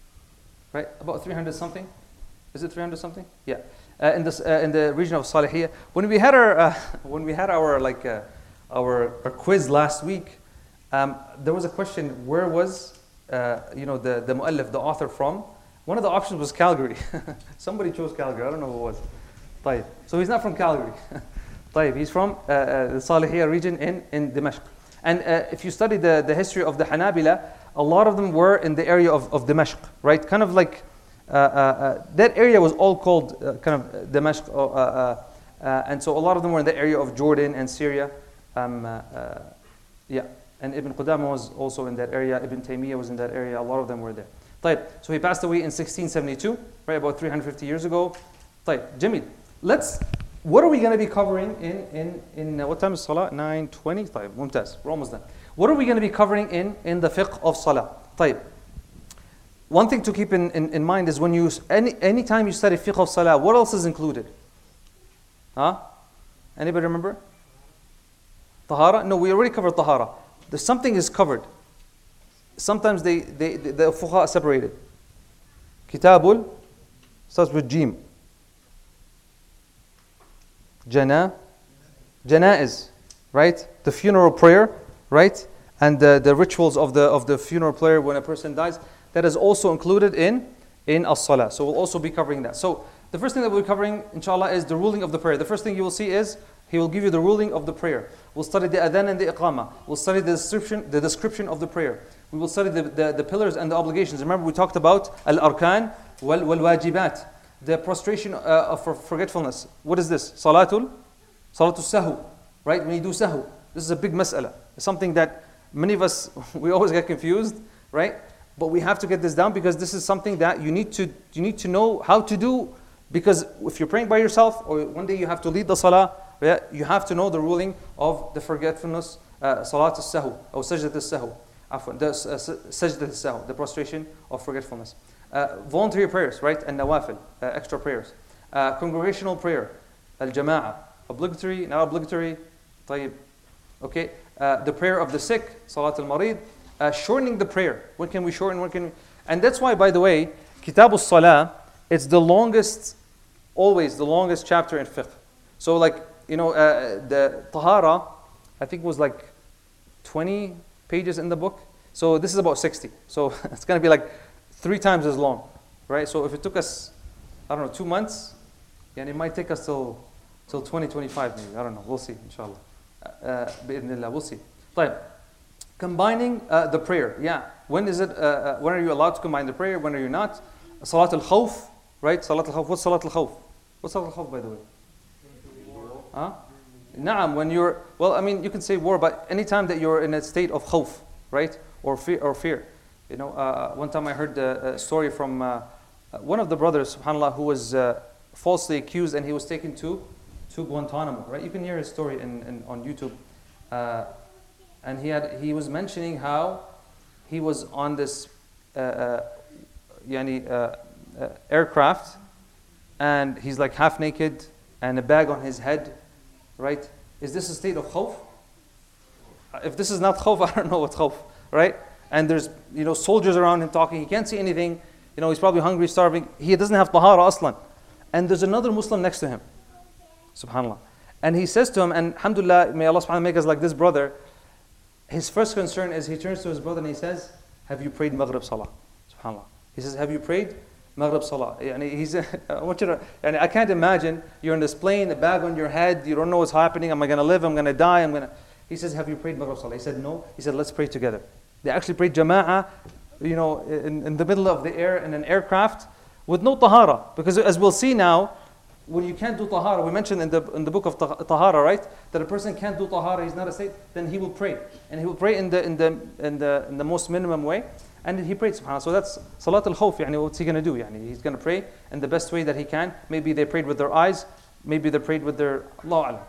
Right, about three hundred something. Is it three hundred something? Yeah, uh, in this uh, in the region of Salihiyah. When we had our uh, when we had our like uh, our, our quiz last week, um, there was a question: where was uh, you know the the muallif, the author from? One of the options was Calgary. Somebody chose Calgary. I don't know who it was. طيب. So he's not from Calgary. طيب. He's from uh, uh, the Salihiyah region in in Damascus. And uh, if you study the the history of the Hanabila, a lot of them were in the area of, of Damascus, right? Kind of like, uh, uh, uh, that area was all called uh, kind of Damascus, uh, uh, uh, and so a lot of them were in the area of Jordan and Syria. Um, uh, uh, yeah, and Ibn Qudama was also in that area, Ibn Taymiyyah was in that area, a lot of them were there. طيب. So he passed away in sixteen seventy-two, right, about three hundred fifty years ago. طيب. Jamil, let's, what are we going to be covering in, in, in uh, what time is Salah? nine twenty? طيب. ممتاز, we're almost done. What are we going to be covering in, in the fiqh of Salah? طيب. One thing to keep in, in, in mind is when you, any any time you study fiqh of Salah, what else is included? Huh? Anybody remember? Tahara? No, we already covered Tahara. There's something is covered. Sometimes they, they, they the fuqaha separated. Kitabul starts with Jim. Jana, Janaiz, right? The funeral prayer, right? And the, the rituals of the of the funeral prayer when a person dies, that is also included in in as-salah. So we'll also be covering that. So the first thing that we'll be covering, inshallah, is the ruling of the prayer. The first thing you will see is he will give you the ruling of the prayer. We'll study the adhan and the iqamah. We'll study the description the description of the prayer. We will study the, the, the pillars and the obligations. Remember we talked about al-arkan wal wal wajibat, the prostration uh, for forgetfulness. What is this? Salatul Salatul sahu, right? When you do sahu, this is a big mas'ala. It's something that many of us, we always get confused, right? But we have to get this down because this is something that you need to you need to know how to do, because if you're praying by yourself or one day you have to lead the salah, yeah, you have to know the ruling of the forgetfulness, uh, salat al-sahu or sajdat al-sahu, afwan, the uh, sajdat al-sahu, the prostration of forgetfulness. Uh, voluntary prayers, right? And nawafil, uh, extra prayers. Uh, congregational prayer, al-jama'ah, obligatory, not obligatory, طيب. Okay, uh, the prayer of the sick, salat al-marid, uh, shortening the prayer. When can we shorten? When can we? And that's why, by the way, Kitab al-Salah, it's the longest, always the longest chapter in fiqh. So like, you know, uh, the Tahara, I think was like twenty pages in the book. So this is about sixty. So it's going to be like three times as long, right? So if it took us, I don't know, two months, and it might take us till till twenty twenty-five maybe. I don't know. We'll see, inshallah. Uh, بإذن الله, we'll see. طيب. Combining uh, the prayer. Yeah. When is it? Uh, uh, when are you allowed to combine the prayer? When are you not? Salat al-Khawf, right? Salat al-Khawf. What's Salat al-Khawf? What's Salat al-Khawf, by the way? Huh? Naam, when you're, well, I mean, you can say war, but anytime that you're in a state of khawf, right? Or fear, or fear. You know, uh, one time I heard a, a story from uh, one of the brothers, subhanAllah, who was uh, falsely accused and he was taken to, to Guantanamo, right? You can hear his story in, in on YouTube. Uh, and he had, he was mentioning how he was on this uh, uh, yani, uh, uh, aircraft, and he's like half naked and a bag on his head, right? Is this a state of khawf? If this is not khawf, I don't know what's khawf, right? And there's, you know, soldiers around him talking. He can't see anything. You know, he's probably hungry, starving. He doesn't have tahara aslan. And there's another Muslim next to him. Subhanallah. And he says to him, and alhamdulillah, may Allah subhanahu wa ta'ala make us like this brother. His first concern is he turns to his brother and he says, have you prayed Maghrib Salah? Subhanallah. He says, have you prayed Maghrib Salah? And he's, I want you to, and I can't imagine you're in this plane, a bag on your head, you don't know what's happening. Am I going to live? I'm going to die? I'm going to. He says, have you prayed Maghrib Salah? He said, no. He said, let's pray together. They actually prayed Jama'ah, you know, in, in the middle of the air in an aircraft with no tahara. Because as we'll see now, when you can't do tahara, we mentioned in the in the book of tahara, right, that a person can't do tahara, he's not a state, then he will pray, and he will pray in the in the in the in the most minimum way, and he prayed subhanallah. So that's salat al-khawf. Yani, what's he going to do? Yani, he's going to pray in the best way that he can. Maybe they prayed with their eyes, maybe they prayed with their Allahu Alam.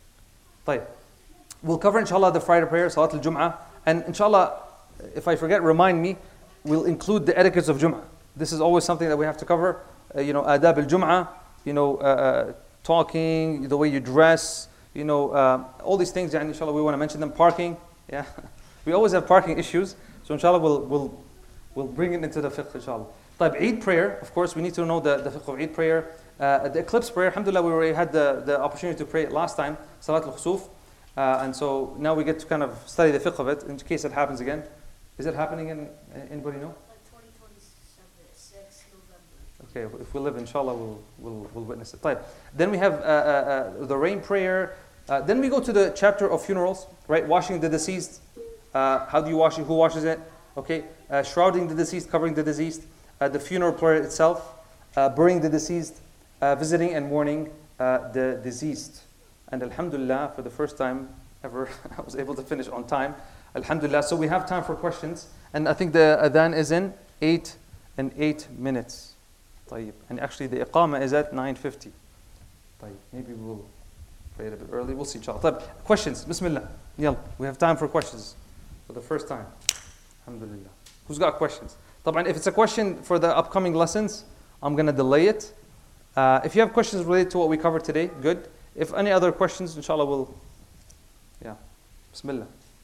طيب. We'll cover inshallah the Friday prayer, salat al-Jum'ah, and inshallah, if I forget, remind me. We'll include the etiquettes of Jum'ah. This is always something that we have to cover. Uh, you know, adab al-Jum'ah. You know, uh, uh, talking, the way you dress, you know, uh, all these things, and inshallah we want to mention them. Parking, yeah. We always have parking issues, so inshallah we'll, we'll, we'll bring it into the fiqh, inshallah. طيب, Eid prayer, of course, we need to know the, the fiqh of Eid prayer. Uh, the eclipse prayer, alhamdulillah, we already had the, the opportunity to pray it last time, Salat al-Khusuf. Uh, and so now we get to kind of study the fiqh of it, in case it happens again. Is it happening in, anybody know? Like twenty twenty-six November. Okay, if we live, inshallah, we'll, we'll, we'll witness it. Right. Then we have uh, uh, uh, the rain prayer. Uh, then we go to the chapter of funerals, right? Washing the deceased. Uh, how do you wash it? Who washes it? Okay. Uh, shrouding the deceased, covering the deceased. Uh, the funeral prayer itself. Uh, burying the deceased. Uh, visiting and mourning uh, the deceased. And alhamdulillah, for the first time ever, I was able to finish on time. Alhamdulillah. So we have time for questions. And I think the adhan is in eight and eight minutes. طيب. And actually the iqama is at nine fifty. طيب. Maybe we'll pray it a bit early. We'll see, inshallah. طيب. Questions. Bismillah. Yalla. We have time for questions for the first time. Alhamdulillah. Who's got questions? طبعا, if it's a question for the upcoming lessons, I'm going to delay it. Uh, if you have questions related to what we covered today, good. If any other questions, inshallah, we'll... Yeah. Bismillah.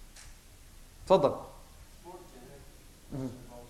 تفضل. Mm-hmm.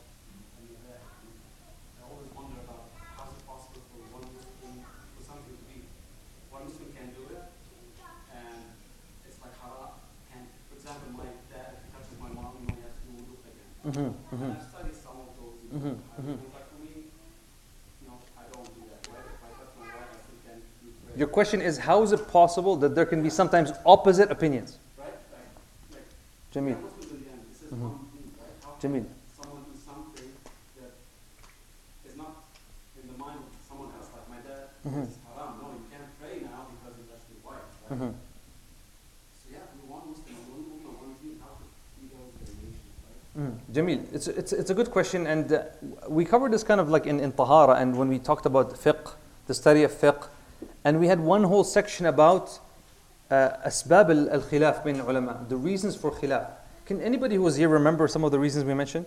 Mm-hmm. Mm-hmm. I studied some of those. Mm-hmm. Mm-hmm. Like for me, you know, I don't do that, right? If I touch my wife, I still can do prayer. Your question is, how is it possible that there can be sometimes opposite opinions? Right? Like, like Jameel. Muslims in the end, this is Mhm. one thing, right? How Jameel. can someone do something that is not in the mind of someone else, like my dad, Mhm. it's haram. No, you can't pray now because you touched your wife, right? Mm-hmm. So yeah, we want Muslim, one woman, one deen, how could we go with the nation, right? Mm. Jameel, it's, it's, it's a good question, and uh, we covered this kind of like in, in Tahara, and when we talked about fiqh, the study of fiqh, and we had one whole section about uh, asbab al-khilaf bin ulama, the reasons for khilaf. Can anybody who was here remember some of the reasons we mentioned?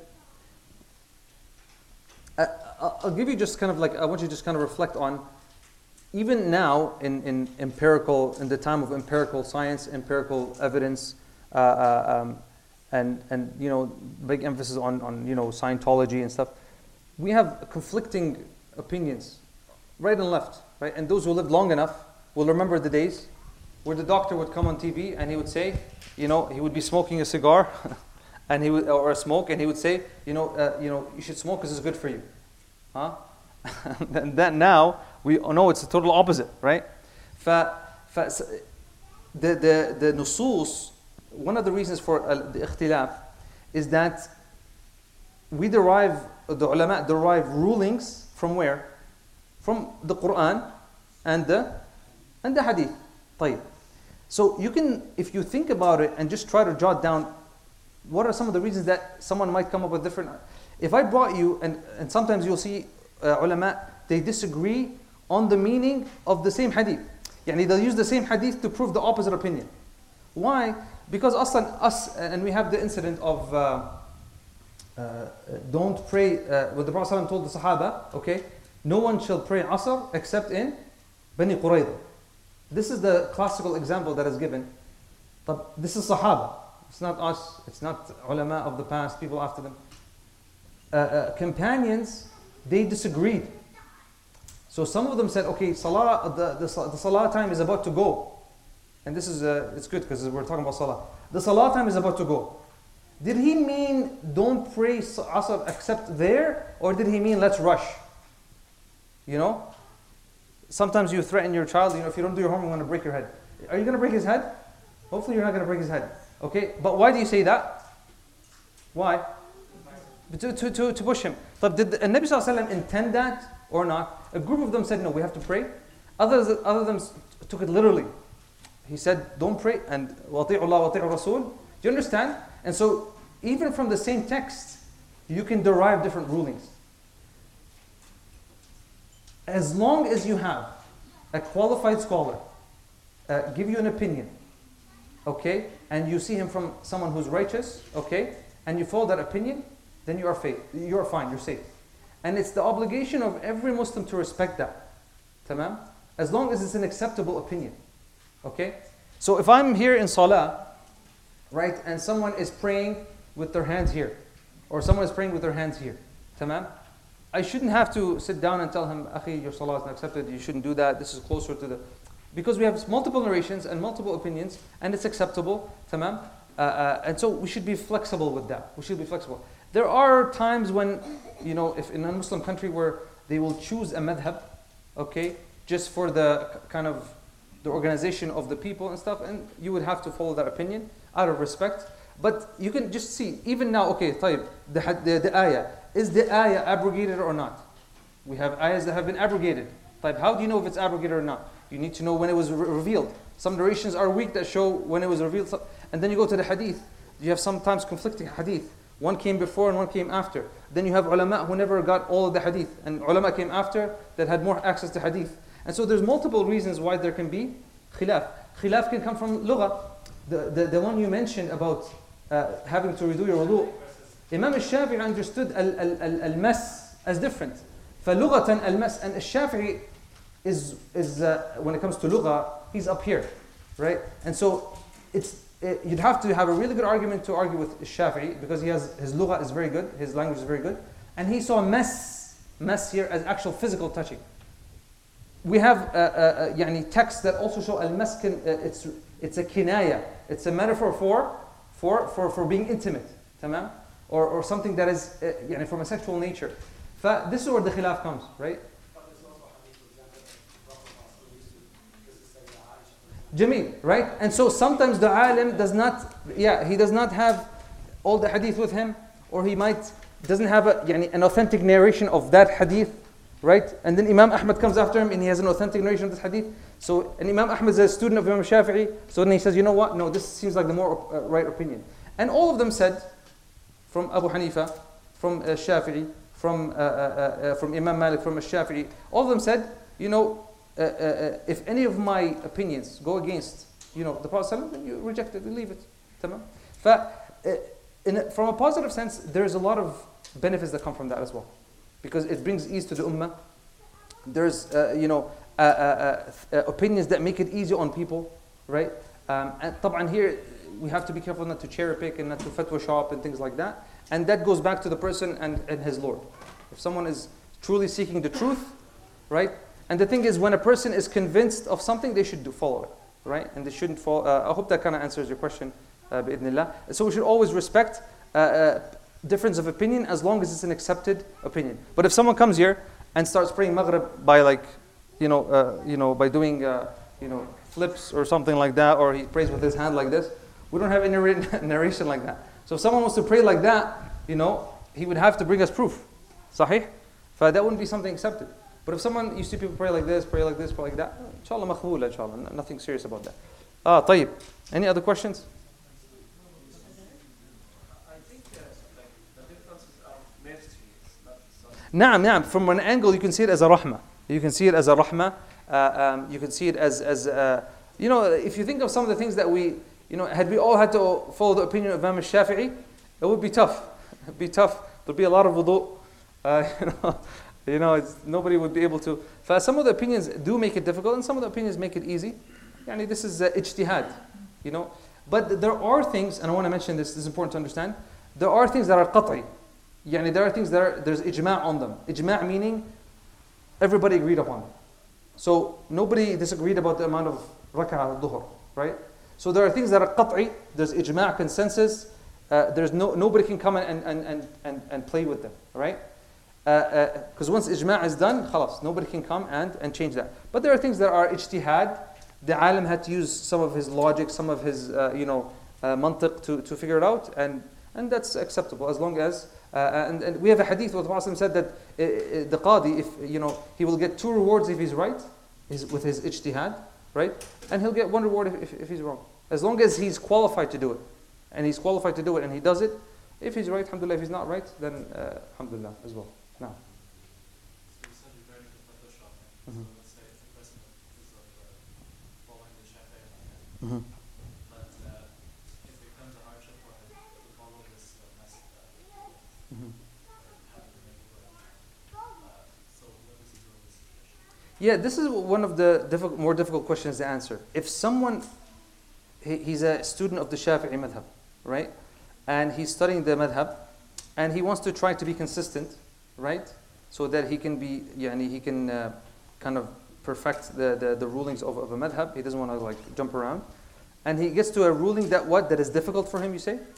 Uh, I'll I'll give you just kind of like, I want you to just kind of reflect on, even now in, in empirical, in the time of empirical science, empirical evidence, uh, uh, um, and and you know, big emphasis on, on you know, Scientology and stuff, we have conflicting opinions, right and left, right? And those who lived long enough will remember the days where the doctor would come on T V and he would say, you know, he would be smoking a cigar and he would, or smoke, and he would say, you know, uh, you know, you should smoke because it's good for you. Huh? And then now we know it's the total opposite, right? ف, ف, the the the nusus, one of the reasons for uh, the ikhtilaf is that we derive, the ulama derive rulings from where? From the Quran and the and the hadith. طيب. So you can, if you think about it and just try to jot down what are some of the reasons that someone might come up with different. If I brought you, and, and sometimes you'll see uh, ulama, they disagree on the meaning of the same hadith. Yani they'll use the same hadith to prove the opposite opinion. Why? Because aslan, us, and we have the incident of uh, uh, don't pray, uh, what the Prophet ﷺ told the Sahaba, okay, no one shall pray Asr except in Bani Qurayza. This is the classical example that is given. But this is Sahaba. It's not us. It's not ulama of the past, people after them. Uh, uh, companions, they disagreed. So some of them said, okay, salah, the, the, the salah time is about to go. And this is, uh, it's good because we're talking about salah. The salah time is about to go. Did he mean don't pray Asr except there? Or did he mean let's rush? You know? Sometimes you threaten your child, you know, if you don't do your homework, I'm going to break your head. Are you going to break his head? Hopefully you're not going to break his head. Okay? But why do you say that? Why? To, to, to, to push him. But did the Nabi Sallallahu Alaihi Wasallam intend that or not? A group of them said, no, we have to pray. Others, other of them took it literally. He said, don't pray, and وَأَطِيعُوا اللَّهَ وَأَطِيعُوا الرَّسُولَ. Do you understand? And so, even from the same text, you can derive different rulings. As long as you have a qualified scholar uh, give you an opinion, okay, and you see him from someone who's righteous, okay, and you follow that opinion, then you are faith, you are fine, you're safe. And it's the obligation of every Muslim to respect that. Tamam? As long as it's an acceptable opinion. Okay? So if I'm here in Salah, right, and someone is praying with their hands here, or someone is praying with their hands here, tamam? I shouldn't have to sit down and tell him, Akhi, your Salah is not accepted, you shouldn't do that, this is closer to the... Because we have multiple narrations and multiple opinions, and it's acceptable, tamam? Uh, uh, and so we should be flexible with that. We should be flexible. There are times when, you know, if in a Muslim country where they will choose a madhab, okay, just for the kind of the organization of the people and stuff, and you would have to follow that opinion out of respect. But you can just see, even now, okay, طيب, the, the, the ayah, is the ayah abrogated or not? We have ayahs that have been abrogated. طيب, how do you know if it's abrogated or not? You need to know when it was re- revealed. Some narrations are weak that show when it was revealed. And then you go to the hadith. You have sometimes conflicting hadith. One came before and one came after. Then you have ulama who never got all of the hadith. And ulama came after that had more access to hadith. And so there's multiple reasons why there can be khilaf. Khilaf can come from lugha. The, the, the one you mentioned about uh, having to redo your wudu. Imam al-Shafi'i understood al-mas as different. فَلُغَةً al-mas. And al-Shafi'i is, is uh, when it comes to lugha, he's up here. Right? And so it's it, you'd have to have a really good argument to argue with al-Shafi'i because he has his lugha is very good, his language is very good. And he saw mas, mas here as actual physical touching. We have uh, uh, يعني texts that also show al-mas can, uh, it's it's a kinaya, it's a metaphor for for for, for being intimate, tamam? Or or something that is uh, يعني from a sexual nature. Fa, this is where the khilaf comes, right? Jameel, right? And so sometimes the alim does not, yeah, he does not have all the hadith with him, or he might doesn't have a يعني an authentic narration of that hadith. Right? And then Imam Ahmad comes after him and he has an authentic narration of this hadith. So, and Imam Ahmad is a student of Imam Shafi'i. So then he says, you know what? No, this seems like the more uh, right opinion. And all of them said, from Abu Hanifa, from uh, Shafi'i, from uh, uh, uh, from Imam Malik, from Shafi'i, all of them said, you know, uh, uh, uh, if any of my opinions go against, you know, the Prophet, then you reject it, you leave it. Tamam? Fa, uh, in a, from a positive sense, there's a lot of benefits that come from that as well. Because it brings ease to the ummah. There's, uh, you know, uh, uh, uh, opinions that make it easy on people, right? Um, and طبعا here, we have to be careful not to cherry pick and not to fatwa shop and things like that. And that goes back to the person and, and his Lord. If someone is truly seeking the truth, right? And the thing is, when a person is convinced of something, they should do, follow it, right? And they shouldn't follow. Uh, I hope that kind of answers your question, uh, bi'idhnillah. So we should always respect uh, uh, difference of opinion as long as it's an accepted opinion. But if someone comes here and starts praying Maghrib by like, you know, uh, you know, by doing, uh, you know, flips or something like that, or he prays with his hand like this, we don't have any narration like that. So if someone wants to pray like that, you know, he would have to bring us proof. Sahih? So that wouldn't be something accepted. But if someone, you see people pray like this, pray like this, pray like that, inshallah makhboola, inshallah, nothing serious about that. Ah, tayyib. Any other questions? Naam, naam. From one angle, you can see it as a rahmah. You can see it as a rahmah. Uh, um, you can see it as, as uh, you know, if you think of some of the things that we, you know, had we all had to follow the opinion of Imam al-Shafi'i, it would be tough. It would be tough. There'd be a lot of wudu. Uh, you know, you know it's, nobody would be able to. For some of the opinions do make it difficult, and some of the opinions make it easy. Yani this is uh, ijtihad, you know. But there are things, and I want to mention this, this is important to understand, there are things that are qat'i. Yani there are things that are, there's ijma' on them. Ijma' meaning everybody agreed upon it. So nobody disagreed about the amount of rak'ah al-dhuhr, right? So there are things that are qat'i, there's ijma' consensus, uh, there's no, nobody can come and, and, and, and, and play with them, right? Because uh, uh, once ijma' is done, khalas, nobody can come and, and change that. But there are things that are ijtihad. The alim had to use some of his logic, some of his, uh, you know, uh, mantiq to, to figure it out, and, and that's acceptable as long as, uh, and, and we have a hadith where the Prophet said that uh, uh, the qadi, if, you know, he will get two rewards if he's right, his, with his ijtihad, right? And he'll get one reward if, if, if he's wrong. As long as he's qualified to do it, and he's qualified to do it, and he does it, if he's right, alhamdulillah, if he's not right, then uh, alhamdulillah as well. Now. So you said you're very good at Photoshop. Mhm. So let's say if the person is like uh, following the Shafi'i method, Mhm. but uh, if it becomes a hardship for him to follow this uh, method, uh, Mhm. how to make it work. Uh, so what does he do in this situation? Yeah, this is one of the difficult, more difficult questions to answer. If someone, he, he's a student of the Shafi'i madhab, right? And he's studying the madhab, and he wants to try to be consistent, right? So that he can be, yani, he can uh, kind of perfect the, the, the rulings of, of a madhab. He doesn't want to like jump around. And he gets to a ruling that what? That is difficult for him, you say?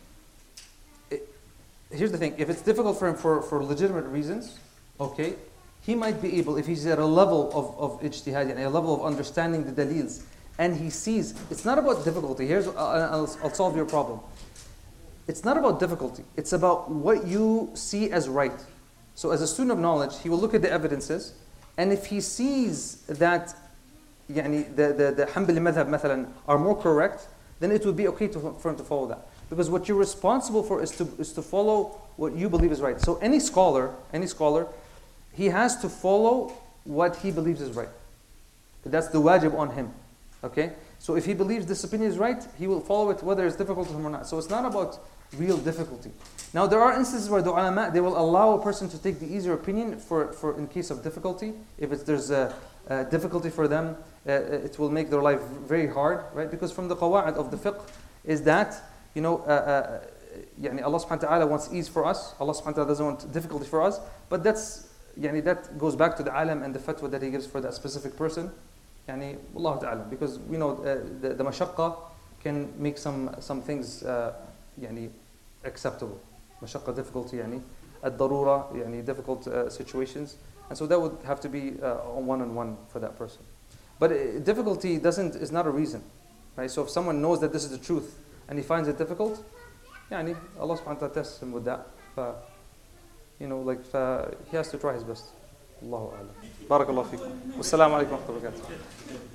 It, here's the thing, if it's difficult for him for, for legitimate reasons, okay, he might be able, if he's at a level of, of ijtihad, yani a level of understanding the dalils, and he sees, it's not about difficulty. Here's, I'll, I'll solve your problem. It's not about difficulty. It's about what you see as right. So as a student of knowledge, he will look at the evidences, and if he sees that يعني, the, the, the Hanbali madhab مثلا, are more correct, then it would be okay to, for him to follow that. Because what you're responsible for is to, is to follow what you believe is right. So any scholar, any scholar, he has to follow what he believes is right. That's the wajib on him. Okay? So if he believes this opinion is right, he will follow it whether it's difficult to him or not. So it's not about real difficulty. Now there are instances where the ulama, they will allow a person to take the easier opinion for, for in case of difficulty. If it's, there's a, a difficulty for them, uh, it will make their life very hard, right? Because from the qawa'id of the fiqh is that, you know, uh, uh, yani Allah subhanahu wa ta'ala wants ease for us. Allah subhanahu wa ta'ala doesn't want difficulty for us. But that's, yani that goes back to the alim and the fatwa that he gives for that specific person. Yani, Wallahu ta'ala. Because we know uh, the, the mashaqqa can make some, some things uh, يعني acceptable. مشقة, difficulty, يعني الضرورة, يعني difficult uh, situations, and so that would have to be uh, one on one for that person. But uh, difficulty doesn't is not a reason, right? So if someone knows that this is the truth and he finds it difficult, يعني Allah subhanahu wa ta'ala tests him with that. ف, you know, like ف, he has to try his best. Allahu a'lam. Barakallahu feekum. Wassalamu alaikum wa rahmatullahi wa barakatuh.